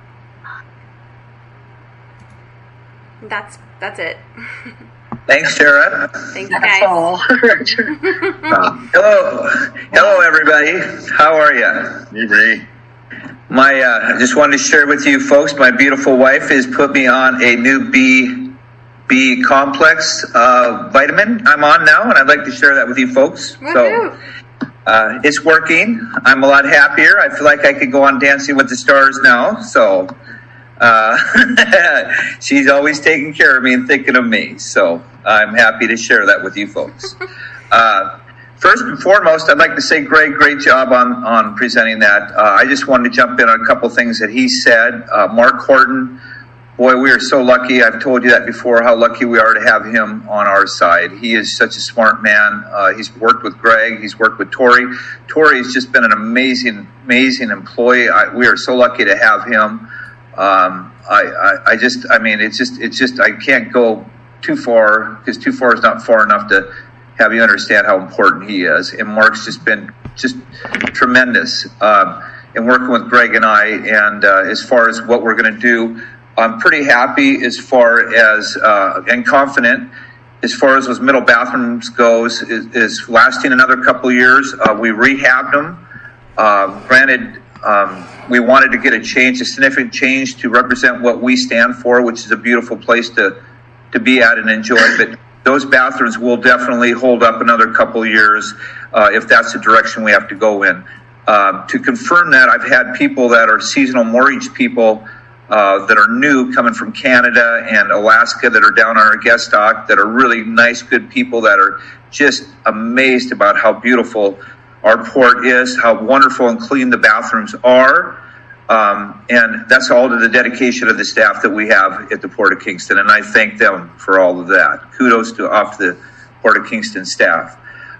That's that's it. Thanks, Tara. Thank you, That's guys. all. Uh, hello, hello, everybody. How are you? Hey, Ray. My, uh, I just wanted to share with you folks, my beautiful wife has put me on a new B B complex uh, vitamin I'm on now, and I'd like to share that with you folks. Woohoo. So. Uh, it's working. I'm a lot happier. I feel like I could go on Dancing with the Stars now. So uh, she's always taking care of me and thinking of me. So I'm happy to share that with you folks. Uh, first and foremost, I'd like to say, Greg, great job on, on presenting that. Uh, I just wanted to jump in on a couple things that he said. Uh, Mark Horton boy, we are so lucky. I've told you that before, how lucky we are to have him on our side. He is such a smart man. Uh, he's worked with Greg. He's worked with Tori. Tori has just been an amazing, amazing employee. I, we are so lucky to have him. Um, I, I, I just, I mean, it's just, it's just, I can't go too far, because too far is not far enough to have you understand how important he is. And Mark's just been just tremendous um, in working with Greg and I. And uh, as far as what we're going to do, I'm pretty happy as far as, uh, and confident as far as those middle bathrooms goes, is, is lasting another couple of years. Uh, we rehabbed them. Uh, granted, um, we wanted to get a change, a significant change to represent what we stand for, which is a beautiful place to, to be at and enjoy. But those bathrooms will definitely hold up another couple of years uh, if that's the direction we have to go in. Uh, to confirm that, I've had people that are seasonal mortgage people Uh, that are new coming from Canada and Alaska that are down on our guest dock, that are really nice, good people that are just amazed about how beautiful our port is, how wonderful and clean the bathrooms are. Um, and that's all to the dedication of the staff that we have at the Port of Kingston. And I thank them for all of that. Kudos to off the Port of Kingston staff.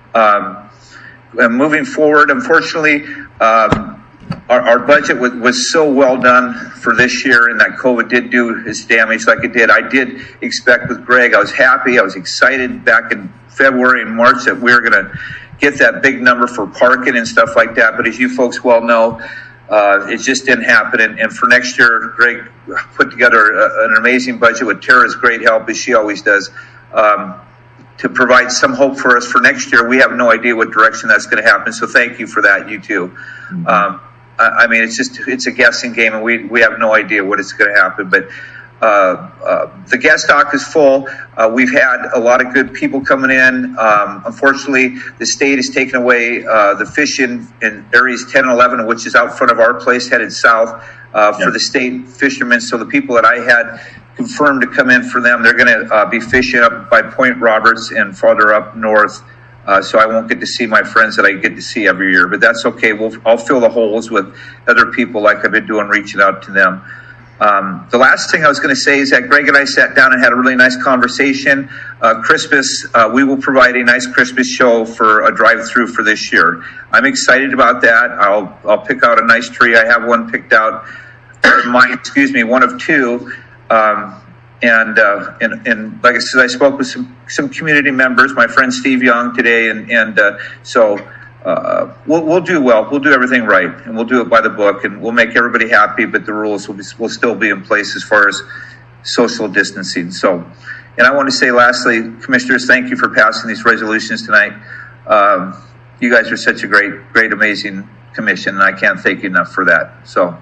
Um, and moving forward, unfortunately, um, Our, our budget was, was so well done for this year, and that COVID did do its damage like it did. I did expect with Greg, I was happy, I was excited back in February and March that we were going to get that big number for parking and stuff like that. But as you folks well know, uh, it just didn't happen. And, and for next year, Greg put together a, an amazing budget with Tara's great help, as she always does, um, to provide some hope for us for next year. We have no idea what direction that's going to happen. So thank you for that, you too. Mm-hmm. Um, I mean, it's just, it's a guessing game, and we, we have no idea what is going to happen. But uh, uh, the guest dock is full. Uh, we've had a lot of good people coming in. Um, unfortunately, the state has taken away uh, the fishing in areas ten and eleven, which is out front of our place, headed south uh, for yeah. the state fishermen. So the people that I had confirmed to come in for them, they're going to uh, be fishing up by Point Roberts and farther up north. Uh, so I won't get to see my friends that I get to see every year, but that's okay. We'll, I'll fill the holes with other people like I've been doing, reaching out to them. Um, the last thing I was going to say is that Greg and I sat down and had a really nice conversation. Uh, Christmas, uh, we will provide a nice Christmas show for a drive-through for this year. I'm excited about that. I'll, I'll pick out a nice tree. I have one picked out, mine, excuse me, one of two. Um, And, uh, and, and like I said, I spoke with some, some community members, my friend Steve Young today. And, and, uh, so, uh, we'll, we'll do well. We'll do everything right, and we'll do it by the book, and we'll make everybody happy, but the rules will be, will still be in place as far as social distancing. So, and I want to say lastly, commissioners, thank you for passing these resolutions tonight. Um, you guys are such a great, great, amazing commission, and I can't thank you enough for that. So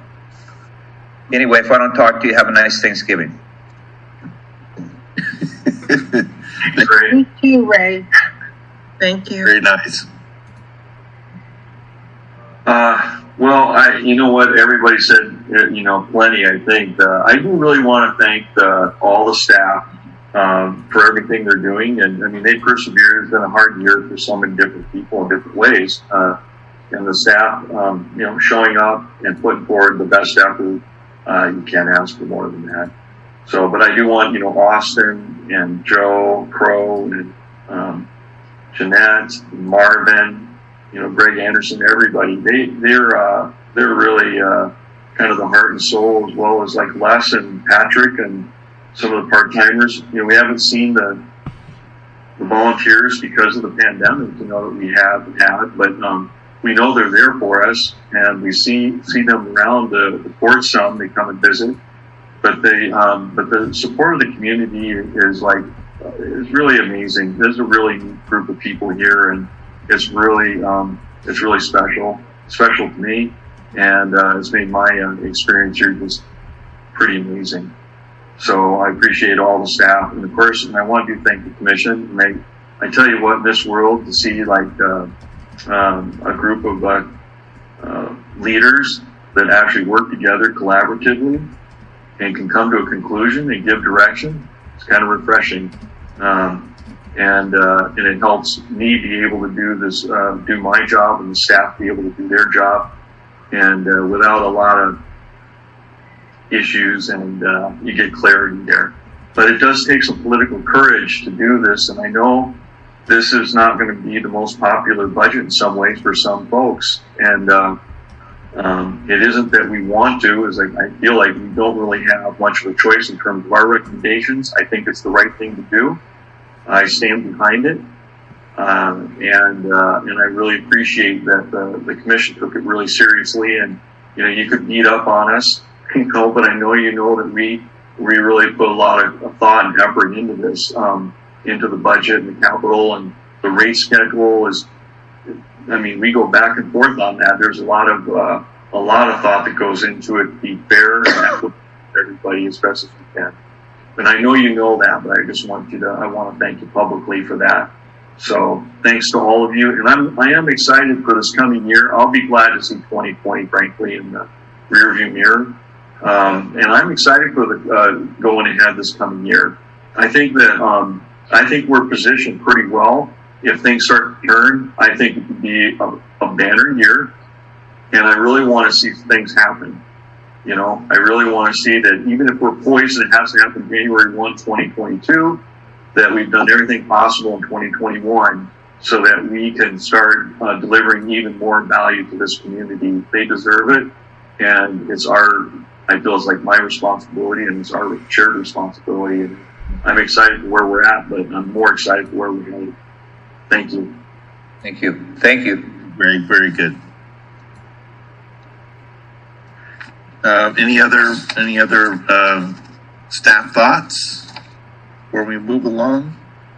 anyway, if I don't talk to you, have a nice Thanksgiving. Thank you, Ray. Thank you. Very nice. Uh, well, I, you know what? Everybody said, you know, plenty, I think. Uh, I do really want to thank uh, all the staff um, for everything they're doing. And, I mean, they persevered. It's been a hard year for so many different people in different ways. Uh, and the staff, um, you know, showing up and putting forward the best effort, uh, you can't ask for more than that. So, but I do want, you know, Austin and Joe, Crow, and um, Jeanette, and Marvin, you know, Greg Anderson, everybody. They, they're, uh, they're really uh, kind of the heart and soul, as well as like Les and Patrick and some of the part-timers. You know, we haven't seen the the volunteers because of the pandemic, you know, that we have had, but um, we know they're there for us, and we see see them around the, the port some. They come and visit. But they, um, but the support of the community is like, uh, is really amazing. There's a really neat group of people here, and it's really, um, it's really special, special to me, and uh, it's made my uh, experience here just pretty amazing. So I appreciate all the staff, and of course, and I want to thank the commission. And I, I tell you what, in this world, to see like uh, um, a group of uh, uh, leaders that actually work together collaboratively and can come to a conclusion and give direction, it's kind of refreshing. Um, and, uh, and it helps me be able to do this, uh, do my job, and the staff be able to do their job. And, uh, without a lot of issues and uh, you get clarity there. But it does take some political courage to do this, and I know this is not going to be the most popular budget in some ways for some folks. And uh, um, it isn't that we want to, is like, I feel like we don't really have much of a choice in terms of our recommendations. I think it's the right thing to do. I stand behind it. Um, and uh, and I really appreciate that the, the commission took it really seriously. And, you know, you could beat up on us, you know, but I know you know that we we really put a lot of thought and effort into this, um, into the budget and the capital, and the rate schedule is, I mean, we go back and forth on that. There's a lot of, uh, a lot of thought that goes into it to be fair and equitable for everybody as best as we can. And I know you know that, but I just want you to, I want to thank you publicly for that. So thanks to all of you. And I'm, I am excited for this coming year. I'll be glad to see twenty twenty, frankly, in the rearview mirror. Um, and I'm excited for the, uh, going ahead this coming year. I think that, um, I think we're positioned pretty well. If things start to turn, I think it could be a, a banner year. And I really want to see things happen. You know, I really want to see that even if we're poised and it has to happen January first, twenty twenty-two, that we've done everything possible in twenty twenty-one so that we can start uh, delivering even more value to this community. They deserve it. And it's our, I feel it's like my responsibility, and it's our shared responsibility. And I'm excited for where we're at, but I'm more excited for where we're headed. Thank you. Thank you. Thank you. Very, very good. Uh, any other, any other, uh, staff thoughts before we move along?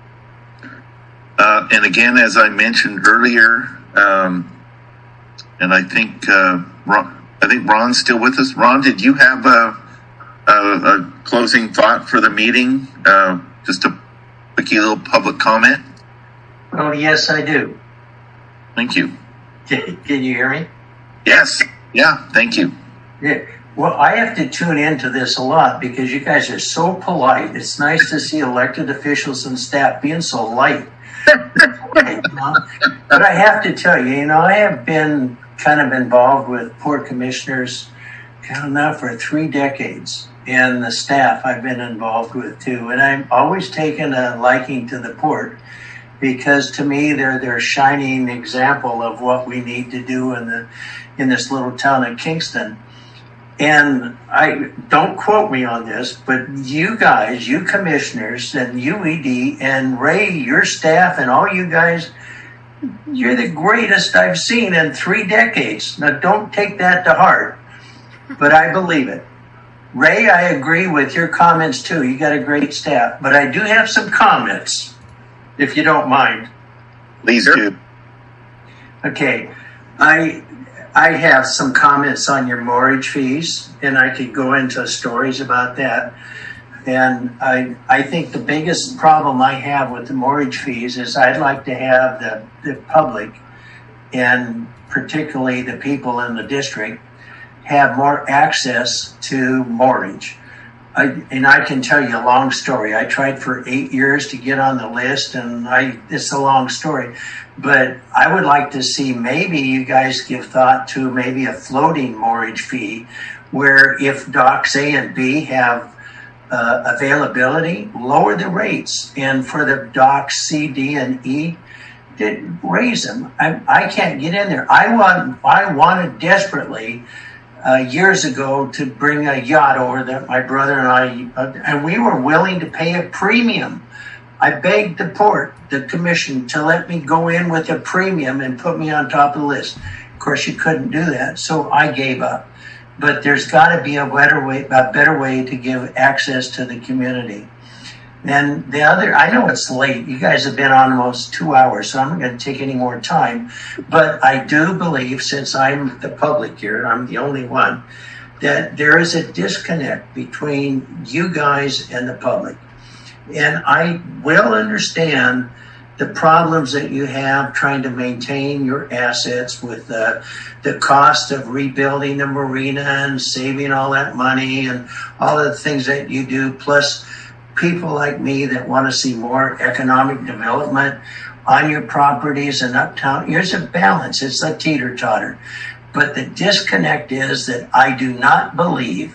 Uh, and again, as I mentioned earlier, um, and I think, uh, Ron, I think Ron's still with us. Ron, did you have a, a, a closing thought for the meeting? Uh, just a quick little public comment? Well, yes, I do. Thank you. Can, can you hear me? Yes. Yeah. Thank you. Yeah. Well, I have to tune into this a lot because you guys are so polite. It's nice to see elected officials and staff being so light. Right, you know? But I have to tell you, you know, I have been kind of involved with port commissioners kind of now for three decades. And the staff I've been involved with too. And I've always taken a liking to the port, because to me, they're their shining example of what we need to do in the in this little town of Kingston. And I don't quote me on this, but you guys, you commissioners and U E D and Ray, your staff and all you guys, you're the greatest I've seen in three decades. Now, don't take that to heart, but I believe it. Ray, I agree with your comments too. You got a great staff, but I do have some comments, if you don't mind. Please do. Okay. I I have some comments on your mortgage fees, and I could go into stories about that. And I I think the biggest problem I have with the mortgage fees is I'd like to have the, the public, and particularly the people in the district, have more access to mortgage. I, and I can tell you a long story. I tried for eight years to get on the list, and I it's a long story. But I would like to see maybe you guys give thought to maybe a floating mortgage fee, where if docs A and B have uh, availability, lower the rates. And for the docs C, D, and E, did raise them. I, I can't get in there. I want. I wanted desperately Uh, years ago to bring a yacht over that my brother and I, uh, and we were willing to pay a premium. I begged the port, the commission, to let me go in with a premium and put me on top of the list. Of course, you couldn't do that, so I gave up. But there's got to be a better way, a better way to give access to the community. And the other, I know it's late. You guys have been on almost two hours, so I'm not going to take any more time. But I do believe, since I'm the public here, I'm the only one, that there is a disconnect between you guys and the public. And I will understand the problems that you have trying to maintain your assets with uh, the cost of rebuilding the marina and saving all that money and all the things that you do, plus people like me that want to see more economic development on your properties and uptown. Here's a balance. It's a teeter-totter. But the disconnect is that I do not believe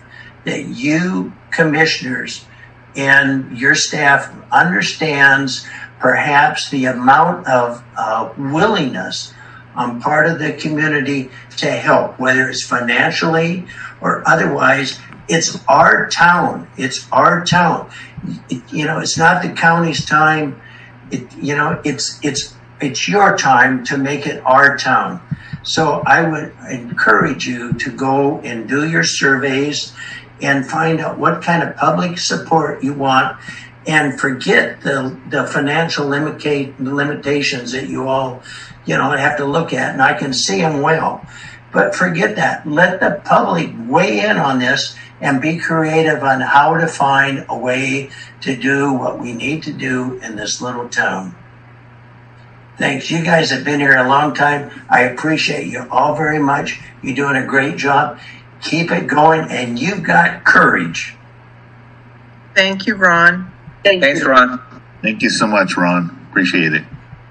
that you commissioners and your staff understands perhaps the amount of uh, willingness on part of the community to help, whether it's financially or otherwise. It's our town. It's our town. It, you know, it's not the county's time. It, you know, it's it's it's your time to make it our town. So I would encourage you to go and do your surveys and find out what kind of public support you want, and forget the the financial limita- limitations that you all, you know, have to look at. And I can see them well, but forget that. Let the public weigh in on this and be creative on how to find a way to do what we need to do in this little town. Thanks. You guys have been here a long time. I appreciate you all very much. You're doing a great job. Keep it going, and you've got courage. Thank you, Ron. Thank Thanks, you. Ron. Thank you so much, Ron. Appreciate it.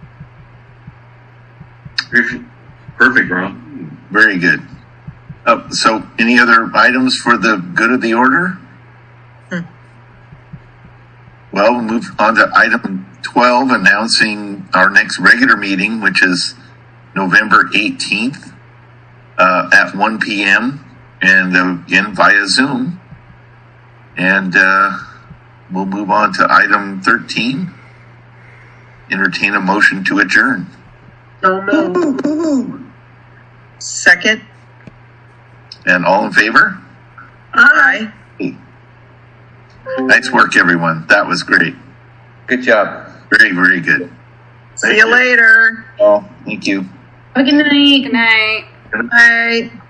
Perfect, Ron. Very good. Uh, so, any other items for the good of the order? Hmm. Well, we'll move on to item twelve, announcing our next regular meeting, which is November eighteenth uh, at one p.m. and uh, again via Zoom. And uh, we'll move on to item thirteen. Entertain a motion to adjourn. So moved. Second. And all in favor? Aye. Nice work, everyone. That was great. Good job. Very, very good. See you later. Oh, thank you. Have a good night. Good night. Bye.